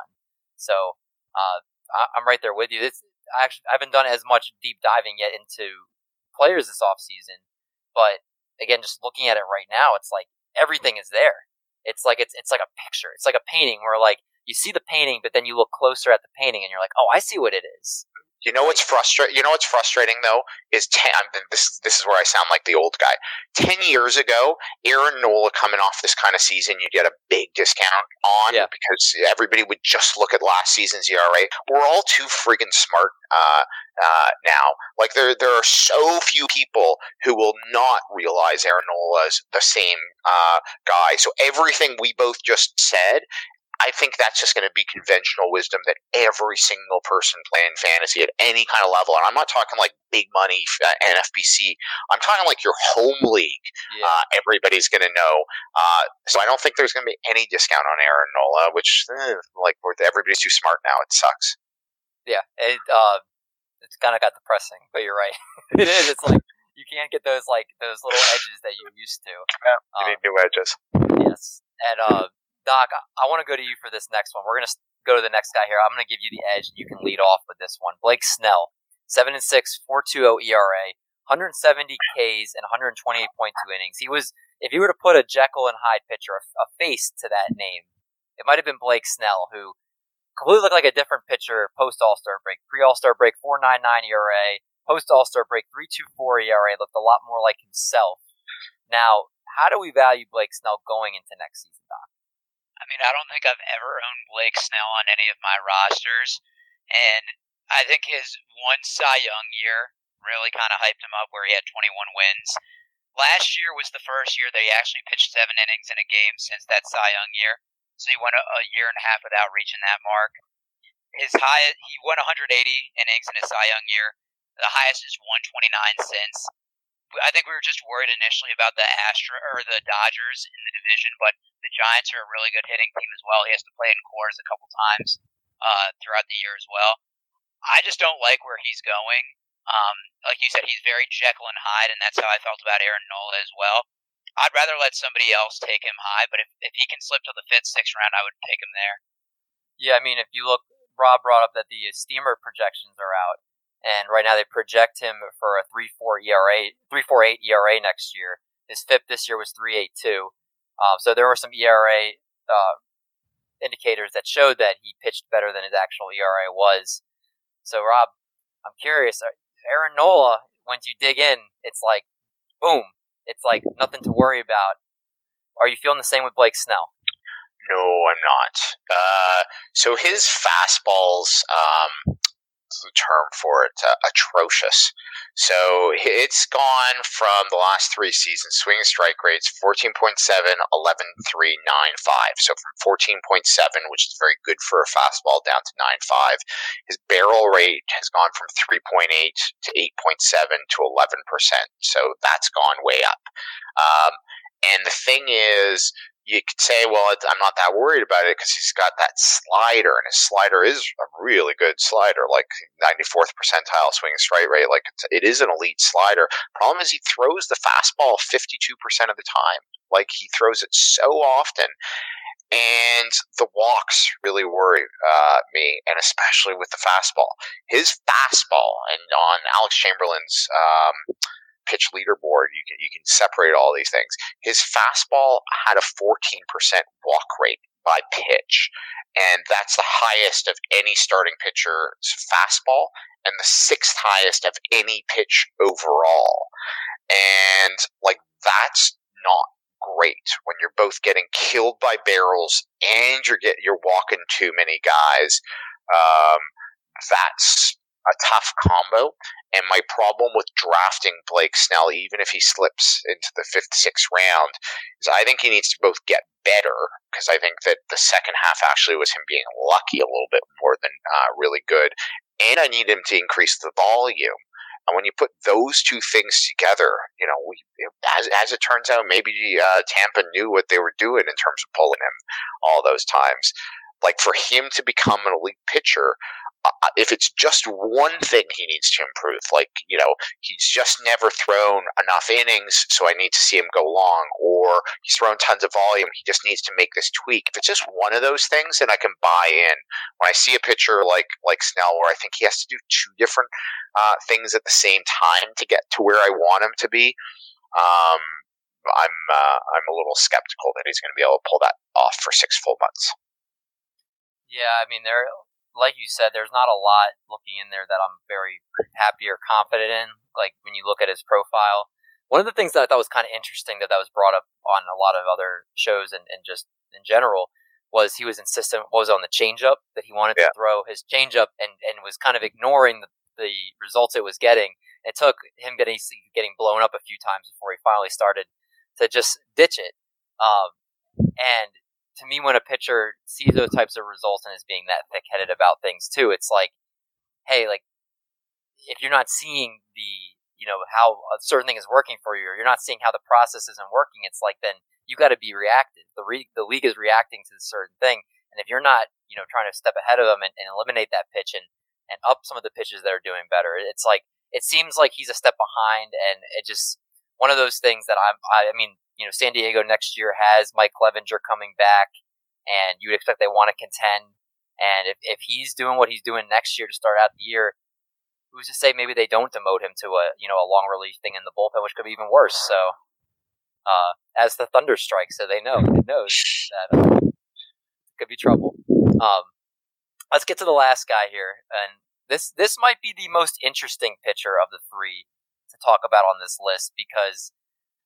So uh, I'm right there with you. This I actually I haven't done as much deep diving yet into players this offseason, but again, just looking at it right now, it's like everything is there. It's like it's it's like a picture. It's like a painting where like you see the painting, but then you look closer at the painting and you're like, oh, I see what it is. You know what's frustrating? You know what's frustrating though is ten. This this is where I sound like the old guy. Ten years ago, Aaron Nola coming off this kind of season, you get a big discount on yeah. because everybody would just look at last season's E R A. We're all too friggin' smart uh, uh, now. Like there there are so few people who will not realize Aaron Nola is the same uh, guy. So everything we both just said, I think that's just going to be conventional wisdom that every single person playing fantasy at any kind of level, and I'm not talking like big money uh, N F B C, I'm talking like your home league, yeah. uh, everybody's going to know. Uh, so I don't think there's going to be any discount on Aaron Nola, which, eh, like, everybody's too smart now. It sucks. Yeah, it, uh, it's kind of got depressing, but you're right. It is. It's like you can't get those, like, those little edges that you used to. Yeah, you um, need new edges. Yes, and, uh, Doc, I want to go to you for this next one. We're going to go to the next guy here. I'm going to give you the edge, and you can lead off with this one. Blake Snell, seven and six, four point two oh E R A, one hundred seventy Ks, and one hundred twenty-eight point two innings. He was, if you were to put a Jekyll and Hyde pitcher, a, a face to that name, it might have been Blake Snell, who completely looked like a different pitcher post All-Star break. Pre All-Star break, four point nine nine E R A. Post All-Star break, three point two four E R A. Looked a lot more like himself. Now, how do we value Blake Snell going into next season, Doc? I mean, I don't think I've ever owned Blake Snell on any of my rosters, and I think his one Cy Young year really kind of hyped him up where he had twenty-one wins. Last year was the first year that he actually pitched seven innings in a game since that Cy Young year, so he went a, a year and a half without reaching that mark. His high, he went one hundred eighty innings in his Cy Young year. The highest is one twenty-nine since. I think we were just worried initially about the Astro or the Dodgers in the division, but the Giants are a really good hitting team as well. He has to play in Coors a couple times uh, throughout the year as well. I just don't like where he's going. Um, like you said, he's very Jekyll and Hyde, and that's how I felt about Aaron Nola as well. I'd rather let somebody else take him high, but if, if he can slip to the fifth, sixth round, I would take him there. Yeah, I mean, if you look, Rob brought up that the Steamer projections are out. And right now they project him for a three point four E R A, three point four eight E R A next year. His F I P this year was three point eight two. Um, so there were some E R A uh, indicators that showed that he pitched better than his actual E R A was. So, Rob, I'm curious. Aaron Nola, once you dig in, it's like, boom. It's like nothing to worry about. Are you feeling the same with Blake Snell? No, I'm not. Uh, so his fastballs... Um what's the term for it? Uh, atrocious. So it's gone from the last three seasons, swing and strike rates, fourteen point seven, eleven, three, nine, five. So from fourteen point seven, which is very good for a fastball, down to nine point five. His barrel rate has gone from three point eight to eight point seven to eleven percent. So that's gone way up. Um, and the thing is, you could say, well, it, I'm not that worried about it because he's got that slider, and his slider is a really good slider, like ninety-fourth percentile swing and strike rate. Like it's, it is an elite slider. Problem is, he throws the fastball fifty-two percent of the time. Like he throws it so often, and the walks really worry uh, me, and especially with the fastball. His fastball, and on Alex Chamberlain's Um, pitch leaderboard, you can you can separate all these things. His fastball had a fourteen percent walk rate by pitch, and that's the highest of any starting pitcher's fastball, and the sixth highest of any pitch overall. And like that's not great when you're both getting killed by barrels and you're get you're walking too many guys. Um, that's a tough combo. And my problem with drafting Blake Snell, even if he slips into the fifth, sixth round, is I think he needs to both get better, because I think that the second half actually was him being lucky a little bit more than uh, really good. And I need him to increase the volume. And when you put those two things together, you know, we, as, as it turns out, maybe uh, Tampa knew what they were doing in terms of pulling him all those times. Like for him to become an elite pitcher, Uh, if it's just one thing he needs to improve, like, you know, he's just never thrown enough innings, so I need to see him go long, or he's thrown tons of volume, he just needs to make this tweak. If it's just one of those things, then I can buy in. When I see a pitcher like like Snell, where I think he has to do two different uh, things at the same time to get to where I want him to be, um, I'm uh, I'm a little skeptical that he's going to be able to pull that off for six full months. Yeah, I mean, there. Like you said, there's not a lot looking in there that I'm very happy or confident in. Like when you look at his profile, one of the things that I thought was kind of interesting that that was brought up on a lot of other shows and, and just in general was he was insistent was on the changeup, that he wanted yeah. to throw his changeup and, and was kind of ignoring the, the results it was getting. It took him getting getting blown up a few times before he finally started to just ditch it. Um, and to me, when a pitcher sees those types of results and is being that thick-headed about things too, it's like, hey, like, if you're not seeing the, you know, how a certain thing is working for you, or you're not seeing how the process isn't working, it's like, then you got to be reactive. The re- the league is reacting to a certain thing, and if you're not, you know, trying to step ahead of them and, and eliminate that pitch and, and up some of the pitches that are doing better, it's like, it seems like he's a step behind, and it just, one of those things that I'm, I, I mean, you know, San Diego next year has Mike Clevenger coming back, and you would expect they want to contend. And if, if he's doing what he's doing next year to start out the year, who's to say maybe they don't demote him to a, you know, a long relief thing in the bullpen, which could be even worse. So, uh, as the thunder strikes, so they know, it knows that uh, it could be trouble. Um, let's get to the last guy here, and this this might be the most interesting pitcher of the three to talk about on this list, because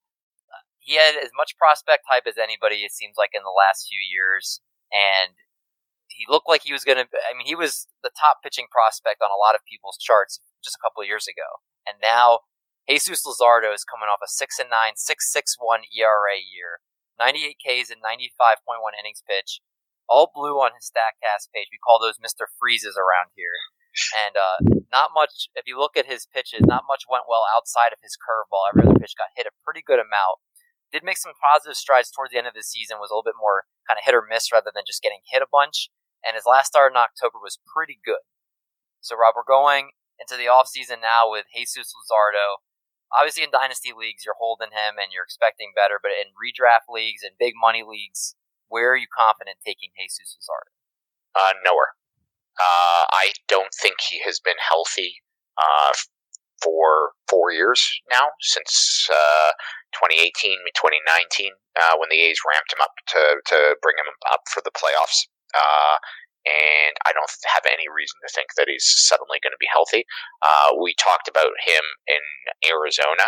he had as much prospect hype as anybody, it seems like, in the last few years. And he looked like he was going to, I mean, he was the top pitching prospect on a lot of people's charts just a couple of years ago. And now, Jesus Luzardo is coming off a six and nine, six point six one E R A year, ninety-eight Ks and ninety-five point one innings pitch, all blue on his StatCast page. We call those Mister Freezes around here. And uh, not much, if you look at his pitches, not much went well outside of his curveball. Every other pitch got hit a pretty good amount. Did make some positive strides towards the end of the season, was a little bit more kind of hit or miss rather than just getting hit a bunch. And his last start in October was pretty good. So, Rob, we're going into the offseason now with Jesus Luzardo. Obviously, in dynasty leagues, you're holding him and you're expecting better. But in redraft leagues and big money leagues, where are you confident taking Jesus Luzardo? Uh, nowhere. Uh, I don't think he has been healthy uh, for four years now, since uh, twenty eighteen, twenty nineteen, uh, when the A's ramped him up to, to bring him up for the playoffs. Uh, and I don't have any reason to think that he's suddenly going to be healthy. Uh, we talked about him in Arizona.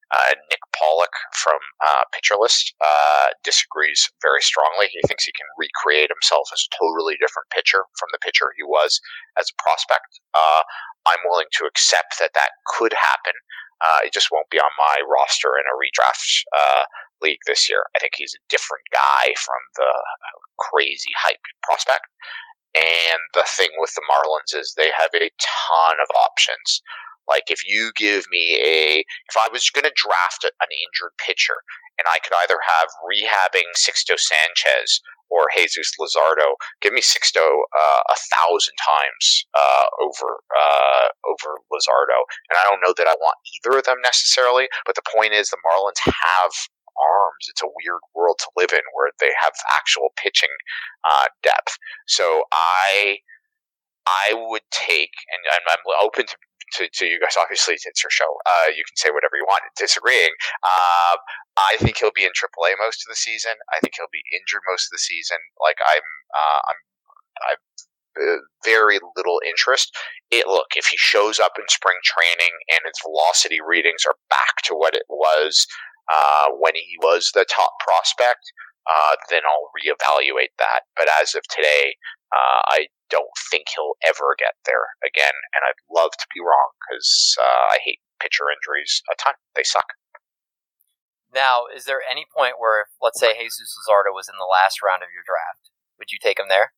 Uh, Nick Pollock from uh, Pitcher List uh, disagrees very strongly. He thinks he can recreate himself as a totally different pitcher from the pitcher he was as a prospect. Uh, I'm willing to accept that that could happen. Uh, it just won't be on my roster in a redraft uh, league this year. I think he's a different guy from the crazy hype prospect. And the thing with the Marlins is they have a ton of options. Like if you give me a, if I was going to draft a, an injured pitcher and I could either have rehabbing Sixto Sanchez or Jesus Luzardo, give me Sixto uh, a thousand times uh, over uh, over Luzardo. And I don't know that I want either of them necessarily, but the point is the Marlins have arms. It's a weird world to live in where they have actual pitching uh, depth. So I I would take, and I'm, I'm open to To, to you guys, obviously, it's your show. Uh, you can say whatever you want. Disagreeing, uh, I think he'll be in triple A most of the season. I think he'll be injured most of the season. Like I'm, uh, I'm, I've uh, very little interest. It look if he shows up in spring training and his velocity readings are back to what it was uh, when he was the top prospect, uh, then I'll reevaluate that. But as of today, uh, I don't think he'll ever get there again, and I'd love to be wrong because uh, I hate pitcher injuries a ton. They suck. Now, is there any point where, if, let's say, Jesus Luzardo was in the last round of your draft, would you take him there?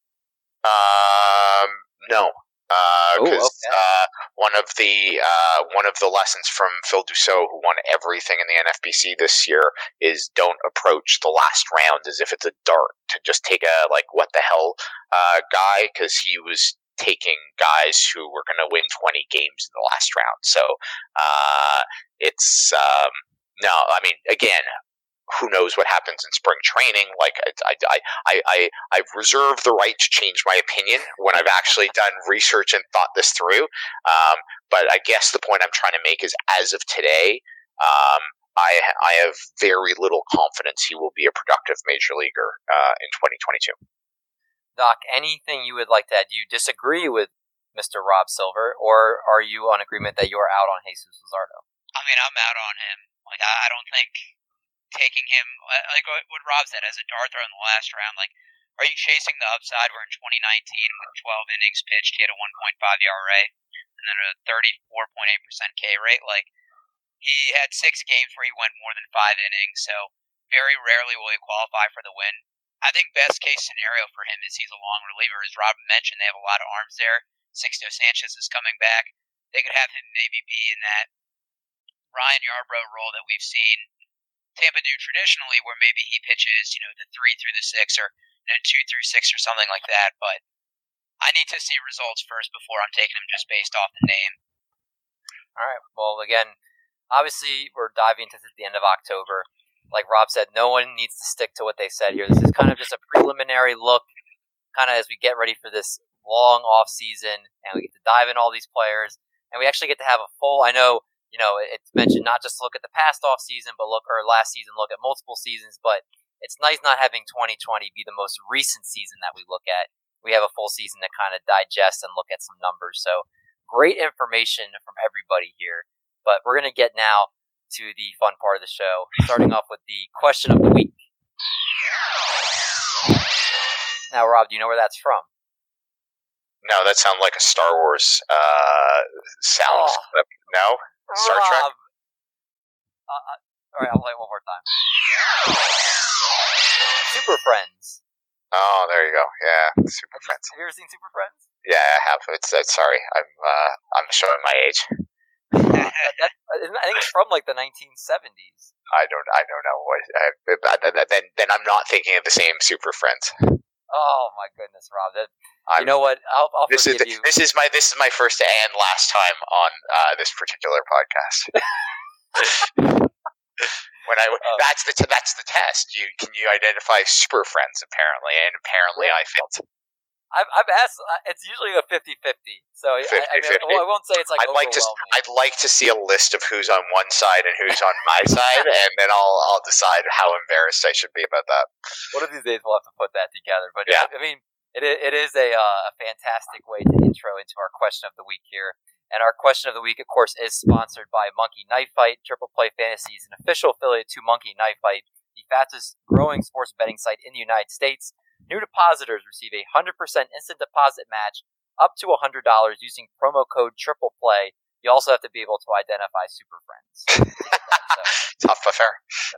Um, no. Because uh, okay. uh, one of the uh, one of the lessons from Phil Dussault, who won everything in the N F B C this year, is don't approach the last round as if it's a dart. To just take a like what the hell uh, guy, because he was taking guys who were going to win twenty games in the last round. So uh, it's um, no. I mean, again. Who knows what happens in spring training? Like I, I, I, I, I reserve the right to change my opinion when I've actually done research and thought this through. Um, but I guess the point I'm trying to make is, as of today, um, I, I have very little confidence he will be a productive major leaguer uh, in twenty twenty-two. Doc, anything you would like to add? Do you disagree with Mister Rob Silver, or are you on agreement that you are out on Jesus Luzardo? I mean, I'm out on him. Like I, I don't think. Taking him, like what Rob said, as a dart throw in the last round, like, are you chasing the upside where in twenty nineteen, with twelve innings pitched, he had a one point five E R A and then a thirty-four point eight percent K rate? Like, he had six games where he went more than five innings, so very rarely will he qualify for the win. I think best case scenario for him is he's a long reliever. As Rob mentioned, they have a lot of arms there. Sixto Sanchez is coming back. They could have him maybe be in that Ryan Yarbrough role that we've seen Tampa do traditionally, where maybe he pitches, you know, the three through the six, or you know, two through six, or something like that. But I need to see results first before I'm taking him just based off the name. All right. Well, again, obviously we're diving into the end of October. Like Rob said, no one needs to stick to what they said here. This is kind of just a preliminary look, kind of as we get ready for this long off season, and we get to dive in all these players, and we actually get to have a full. I know. You know, it's mentioned not just to look at the past off season, but look or last season, look at multiple seasons. But it's nice not having twenty twenty be the most recent season that we look at. We have a full season to kind of digest and look at some numbers. So great information from everybody here. But we're going to get now to the fun part of the show, starting off with the question of the week. Now, Rob, do you know where that's from? No, that sounds like a Star Wars uh, sound Oh. clip. No? Star Rob. Trek? Uh, uh, all right, I'll play it one more time. Super Friends. Oh, there you go. Yeah, Super Have you, Friends. have you ever seen Super Friends? Yeah, I have. It's, it's sorry, I'm uh, I'm showing my age. that, that, I think it's from like the nineteen seventies. I don't I don't know what. I, then then I'm not thinking of the same Super Friends. Oh my goodness, Rob! That, you I'm, know what? I'll, I'll this is forgive the, you. this is my this is my first and last time on uh, this particular podcast. when I Oh. that's the t- that's the test. You can you identify Super Friends apparently, and apparently I failed. I've, I've asked. Uh, it's usually a fifty-fifty. So I, I, mean, fifty-fifty. well, I won't say it's like I'd like to overwhelming. I'd like to see a list of who's on one side and who's on my side, and then I'll I'll decide how embarrassed I should be about that. One of these days we'll have to put that together. But Yeah. I mean, it is, it is a, uh, a fantastic way to intro into our question of the week here. And our question of the week, of course, is sponsored by Monkey Knife Fight. Triple Play Fantasy is an official affiliate to Monkey Knife Fight, the fastest growing sports betting site in the United States. New depositors receive a one hundred percent instant deposit match up to one hundred dollars using promo code Triple Play. You also have to be able to identify super friends. That, so. Tough affair.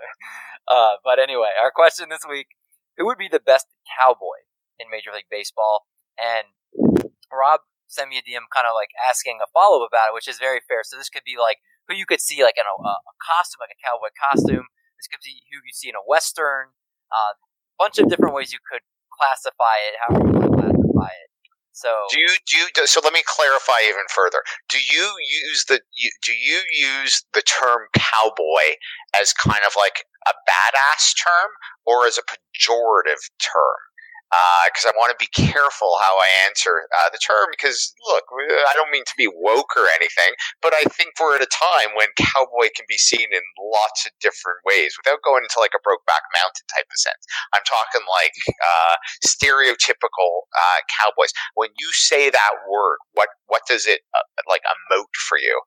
uh, but anyway, our question this week, who would be the best cowboy in Major League Baseball? And Rob sent me a D M kind of like asking a follow-up about it, which is very fair. So this could be like who you could see like in a, a costume, like a cowboy costume. This could be who you see in a Western. A uh, bunch of different ways you could classify it, however you want to classify it. So do you do you, so let me clarify even further. Do you use the you, do you use the term cowboy as kind of like a badass term or as a pejorative term? Because uh, I want to be careful how I answer uh, the term. Because look, I don't mean to be woke or anything, but I think we're at a time when cowboy can be seen in lots of different ways without going into like a Brokeback Mountain type of sense. I'm talking like uh, stereotypical uh, cowboys. When you say that word, what what does it uh, like emote for you?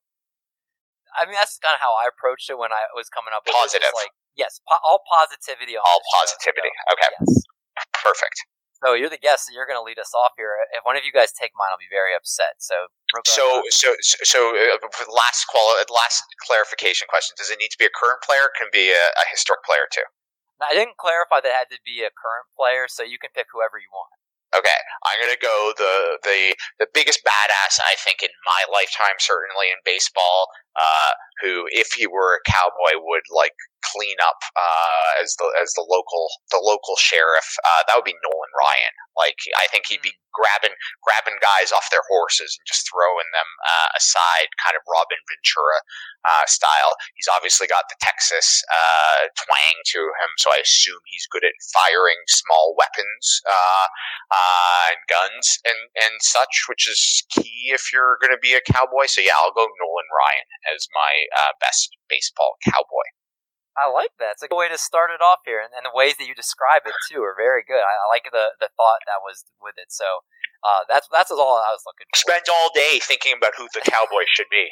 I mean, that's kind of how I approached it when I was coming up with positive. It. Like yes, po- all positivity. On all positivity. Show. Okay. Yes. Perfect. So you're the guest, so you're going to lead us off here. If one of you guys take mine, I'll be very upset. So, so, so, so, uh, last quali- last clarification question: does it need to be a current player? Can be a, a historic player too. Now, I didn't clarify that it had to be a current player, so you can pick whoever you want. Okay, I'm gonna go the the the biggest badass I think in my lifetime, certainly in baseball. Uh, who, if he were a cowboy, would like clean up uh, as the as the local the local sheriff. Uh, that would be Nolan Ryan. Like I think he'd be grabbing grabbing guys off their horses and just throwing them uh, aside, kind of Robin Ventura uh, style. He's obviously got the Texas uh, twang to him, so I assume he's good at firing small weapons uh, uh, and guns and and such, which is key if you're going to be a cowboy. So yeah, I'll go Nolan Ryan as my uh, best baseball cowboy. I like that. It's a good way to start it off here, and, and the ways that you describe it too are very good. I, I like the, the thought that was with it. So uh, that's that's all I was looking for. Spent all day thinking about who the cowboy should be.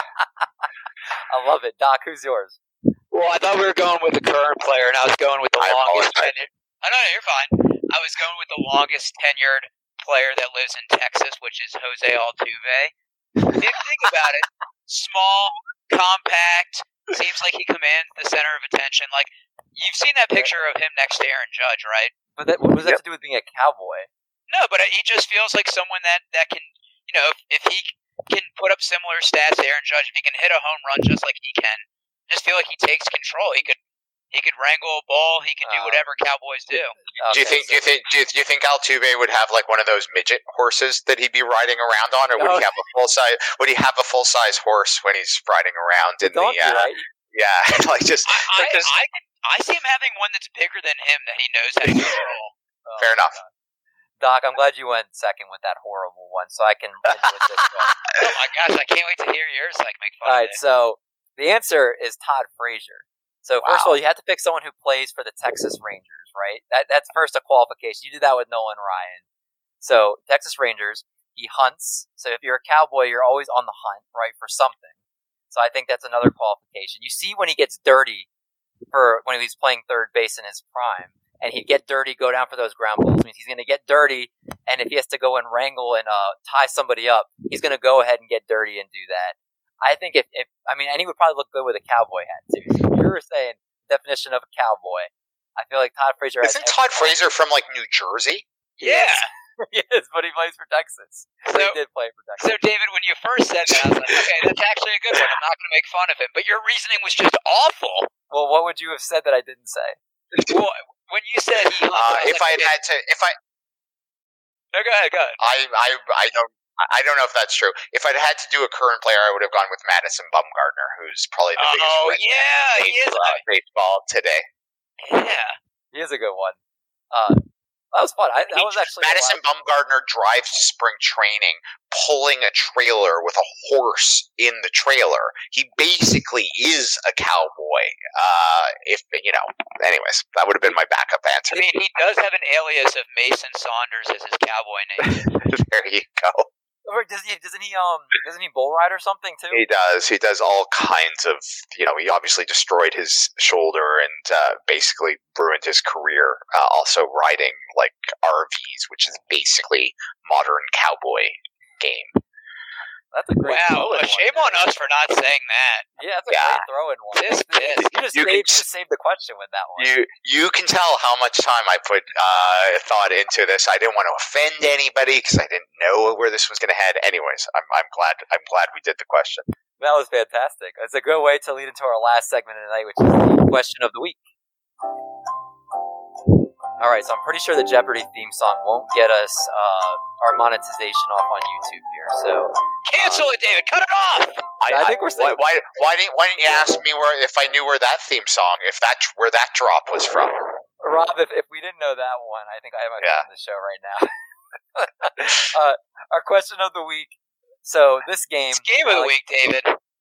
I love it, Doc. Who's yours? Well, I thought we were going with the current player, and I was going with the I longest apologize. tenured. Oh, no, no, you're fine. I was going with the longest tenured player that lives in Texas, which is Jose Altuve. If you think about it, small, compact. Seems like he commands the center of attention. Like, you've seen that picture of him next to Aaron Judge, right? But that, what does that yep. have to do with being a cowboy? No, but he just feels like someone that, that can, you know, if, if he can put up similar stats to Aaron Judge, if he can hit a home run just like he can, just feel like he takes control. He could he could wrangle a ball. He could do uh, whatever cowboys do. Okay, do you think? So. Do you think? Do you, do you think Altuve would have like one of those midget horses that he'd be riding around on, or would oh. he have a full size? Would he have a full size horse when he's riding around in donkey, the? Uh, right? Yeah, like just. I, like just I, I, I see him having one that's bigger than him that he knows how to control. Oh, Fair enough. God. Doc, I'm glad you went second with that horrible one, so I can end with this one. Oh my gosh, I can't wait to hear yours. Like make fun. All right, of it. so the answer is Todd Frazier. So wow. first of all, you have to pick someone who plays for the Texas Rangers, right? That that's first a qualification. You did that with Nolan Ryan. So Texas Rangers, he hunts. So if you're a cowboy, you're always on the hunt, right, for something. So I think that's another qualification. You see when he gets dirty for when he's playing third base in his prime, and he'd get dirty, go down for those ground balls. Means he's going to get dirty, and if he has to go and wrangle and uh, tie somebody up, he's going to go ahead and get dirty and do that. I think if, if I mean, and he would probably look good with a cowboy hat too. So if you were saying definition of a cowboy, I feel like Todd Frazier. Isn't Todd Frazier from like New Jersey? Yeah, he is, but he plays for Texas. So, he did play for Texas. So David, when you first said that, I was like, okay, that's actually a good one. I'm not going to make fun of him, but your reasoning was just awful. Well, what would you have said that I didn't say? Well, when you said he, uh, I if like, I had to, if I, no, go ahead, go ahead. I, I, I don't. I don't know if that's true. If I'd had to do a current player, I would have gone with Madison Bumgarner, who's probably the biggest oh, win yeah, in he is uh, baseball today. Yeah, he is a good one. Uh, that was fun. I, that he, was actually Madison Bumgarner drives to spring training, pulling a trailer with a horse in the trailer. He basically is a cowboy. Uh, if you know, anyways, that would have been my backup answer. I mean, he does have an alias of Mason Saunders as his cowboy name. There you go. Or does he? Doesn't he? Um, doesn't he bull ride or something too? He does. He does all kinds of. You know, he obviously destroyed his shoulder and uh, basically ruined his career. Uh, also riding like R Vs, which is basically modern cowboy game. That's a great Wow, throw-in uh, shame one, on us for not saying that. Yeah, that's a Yeah. great throw-in one. This you, is- you just You saved, you can- just saved the question with that one. You you can tell how much time I put uh, thought into this. I didn't want to offend anybody because I didn't know where this was going to head. Anyways, I'm I'm glad I'm glad we did the question. That was fantastic. It's a good way to lead into our last segment of the night, which is the question of the week. All right, so I'm pretty sure the Jeopardy theme song won't get us uh, our monetization off on YouTube here. So Cancel it, David. Cut it off. I think we're why, safe. why why didn't why didn't you ask me where if I knew where that theme song if that where that drop was from? Rob, if, if we didn't know that one, I think I have my Yeah. on the show right now. uh, our question of the week. So this game, It's game of I the like- week, David.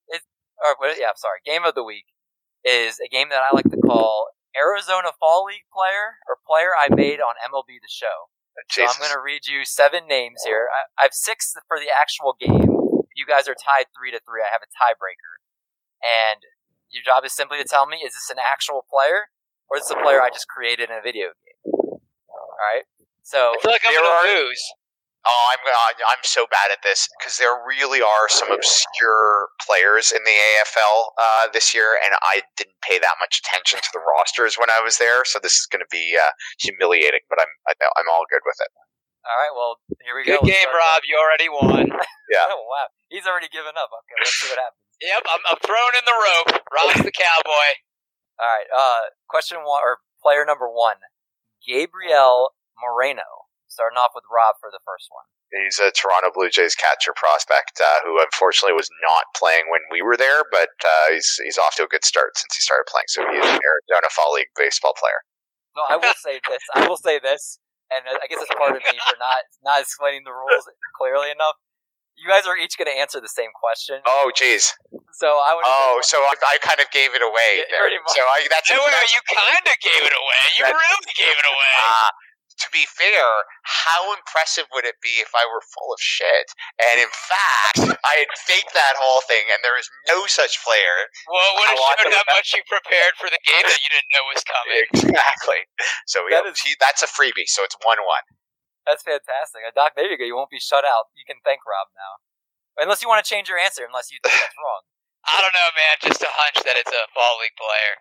or what- yeah, I'm sorry. Game of the week is a game that I like to call Arizona Fall League player or player I made on M L B The Show. So Jesus. I'm going to read you seven names here. I, I have six for the actual game. You guys are tied three to three. I have a tiebreaker, and your job is simply to tell me: is this an actual player or is this a player I just created in a video game? All right. So I feel like I'm there going to are- lose. Oh, I'm uh, I'm so bad at this because there really are some obscure players in the A F L uh, this year, and I didn't pay that much attention to the rosters when I was there. So this is going to be uh, humiliating, but I'm I, I'm all good with it. all right. Well, here we Good go. Let's game, start Rob. You already won. Yeah. Oh wow, he's already given up. Okay, let's see what happens. Yep, I'm, I'm throwing in the rope. Rob's the cowboy. All right. Uh, question one or player number one, Gabriel Moreno. Starting off with Rob for the first one. He's a Toronto Blue Jays catcher prospect uh, who unfortunately was not playing when we were there, but uh, he's he's off to a good start since he started playing. So he's an Arizona Fall League baseball player. No, I will say this. I will say this, and I guess it's part of me for not not explaining the rules clearly enough. You guys are each going to answer the same question. Oh, geez. So I would. Oh, so I, I kind of gave it away Yeah, there. pretty much. So I, that's No, that's- you kind of gave it away. You That- really gave it away. Uh, to be fair, how impressive would it be if I were full of shit? And in fact, I had faked that whole thing, and there is no such player. Well, it would have I want showed to- how much you prepared for the game that you didn't know was coming. Exactly. So That yeah, is- he- that's a freebie. So it's one one. That's fantastic. Uh, Doc, there you go. You won't be shut out. You can thank Rob now, unless you want to change your answer. Unless you think that's wrong. I don't know, man. Just a hunch that it's a Fall League player.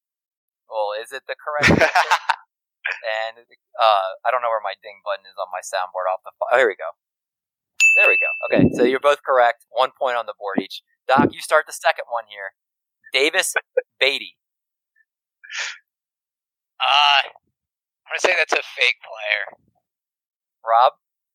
Well, is it the correct answer? And uh, I don't know where my ding button is on my soundboard. Off the. Oh, here we go. There we go. Okay, so you're both correct. One point on the board each. Doc, you start the second one here. Davis Beatty. Uh, I'm going to say that's a fake player. Rob.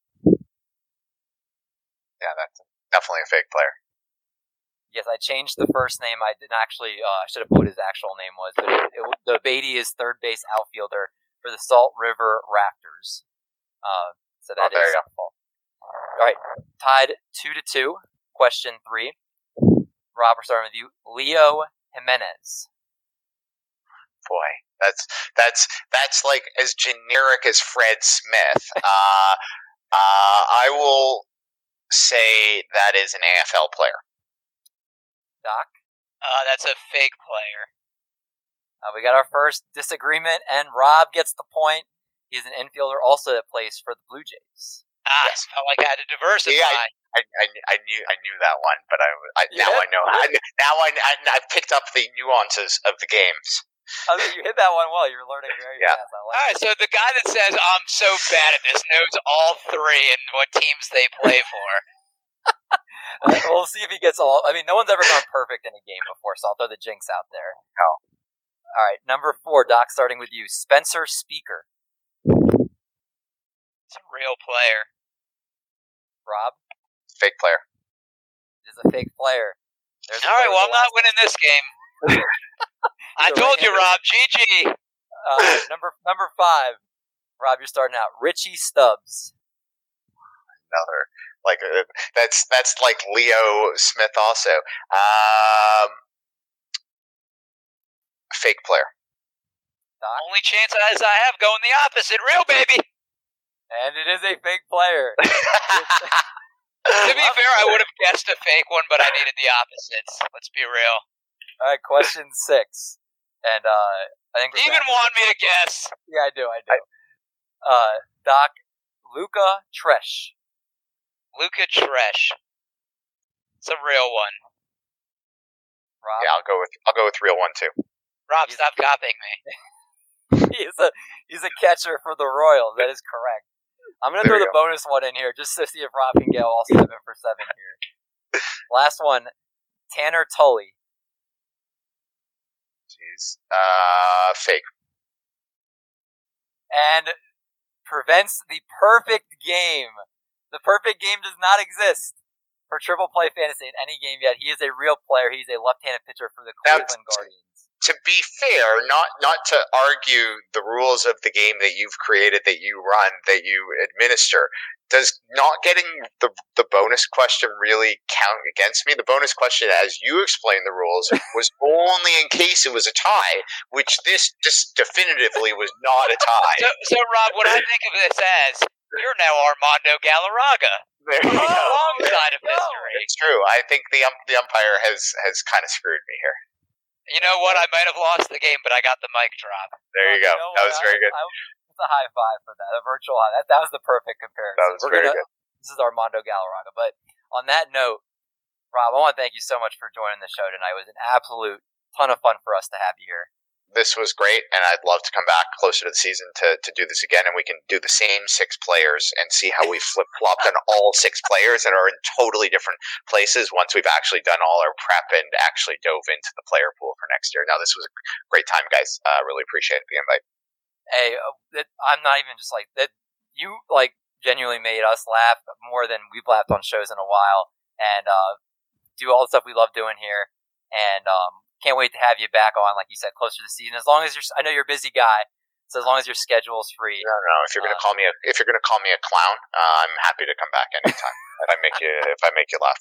Yeah, that's definitely a fake player. Yes, I changed the first name. I didn't actually. Uh, I should have put what his actual name was. But it, it, the Beatty is third base outfielder for the Salt River Raptors. Uh, so that Oh, there is you go. All right, tied two to two. Question three. Rob, we're starting with you. Leo Jimenez. Boy, that's that's that's like as generic as Fred Smith. uh, uh, I will say that is an A F L player. Doc. Uh, that's a fake player. Uh, we got our first disagreement, and Rob gets the point. He's an infielder also that plays for the Blue Jays. Ah, Yes. felt like I had to diversify. Yeah, I, I, I knew I knew that one, but I, I now Yeah. I know I, now I, I I've picked up the nuances of the games. Oh, you hit that one well. You're learning very Yeah. fast. I All like right, it. so the guy that says I'm so bad at this knows all three and what teams they play for. Uh, we'll see if he gets all. I mean, no one's ever gone perfect in a game before, so I'll throw the jinx out there. No. All right, number four, Doc, starting with you. Spencer Speaker. It's a real player. Rob Fake player. is a fake player. There's a All right, player well, with I'm the not last winning this game. I He's a told you, right-hander. Rob. G G. name. Uh, number number five, Rob, you're starting out. Richie Stubbs. Another like uh, that's that's like Leo Smith also. Um, fake player. Doc, Only chance as I have going the opposite. Real, baby. and it is a fake player. To be fair, I would have guessed a fake one, but I needed the opposites. Let's be real. All right, question six. And uh, I think... You even want me to guess. Yeah, I do, I do. Uh, Doc, Luca Tresh. Luca Tresh. It's a real one. Rob? Yeah, I'll go with I'll go with real one too. Rob, He's- stop copying me. he's a he's a catcher for the Royals. That is correct. I'm gonna There throw you the bonus one in here just to see if Rob can get all seven for seven here. Last one, Tanner Tully. Jeez. Uh, fake. And prevents the perfect game. The perfect game does not exist for Triple Play Fantasy in any game yet. He is a real player. He's a left-handed pitcher for the Now, Cleveland Guardians. To be fair, not not to argue the rules of the game that you've created, that you run, that you administer, does not getting the the bonus question really count against me? The bonus question, as you explained the rules, was only in case it was a tie, which this just definitively was not a tie. So, so Rob, what I think of this as, you're now Armando Galarraga. There you go. Wrong side of No. history. It's true. I think the um, the umpire has has kind of screwed me here. You know what? I might have lost the game, but I got the mic drop. There you go. know That what? was very I- good. I- It's a high five for that. A virtual high. That, that was the perfect comparison. That was We're very gonna, good. This is Armando Galarraga. But on that note, Rob, I want to thank you so much for joining the show tonight. It was an absolute ton of fun for us to have you here. This was great, and I'd love to come back closer to the season to, to do this again, and we can do the same six players and see how we flip-flopped on all six players that are in totally different places once we've actually done all our prep and actually dove into the player pool for next year. Now, this was a great time, guys. I uh, really appreciate the invite. Hey, uh, it, I'm not even just like that. You like genuinely made us laugh more than we've laughed on shows in a while, and uh, do all the stuff we love doing here. And um, can't wait to have you back on, like you said, closer to the season. As long as you're, I know you're a busy guy, so as long as your schedule's free. No, no. If you're gonna Uh, call me a if you're gonna call me a clown, uh, I'm happy to come back anytime. if I make you if I make you laugh.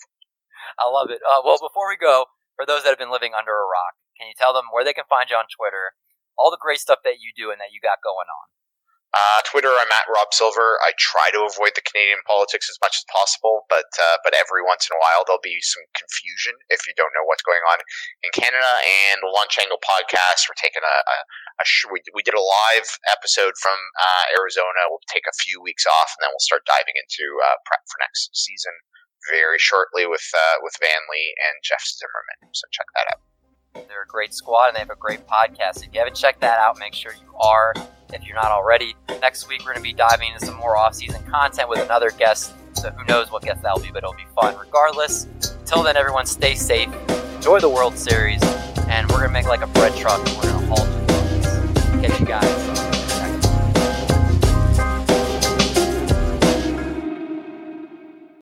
I love it. Uh, well, before we go, for those that have been living under a rock, can you tell them where they can find you on Twitter, all the great stuff that you do and that you got going on? Uh, Twitter, I'm at Rob Silver. I try to avoid the Canadian politics as much as possible, but uh, but every once in a while there'll be some confusion if you don't know what's going on in Canada. And the Launch Angle podcast, we're taking a, a, a sh- we, we did a live episode from uh, Arizona. We'll take a few weeks off, and then we'll start diving into uh, prep for next season very shortly with uh, with Van Lee and Jeff Zimmerman. So check that out. They're a great squad and they have a great podcast. If you haven't checked that out, make sure you are. If you're not already, next week we're going to be diving into some more off-season content with another guest. So who knows what guest that'll be, but it'll be fun. Regardless, until then, everyone stay safe, enjoy the World Series, and we're going to make like a bread truck and we're going to haul to the Catch you guys.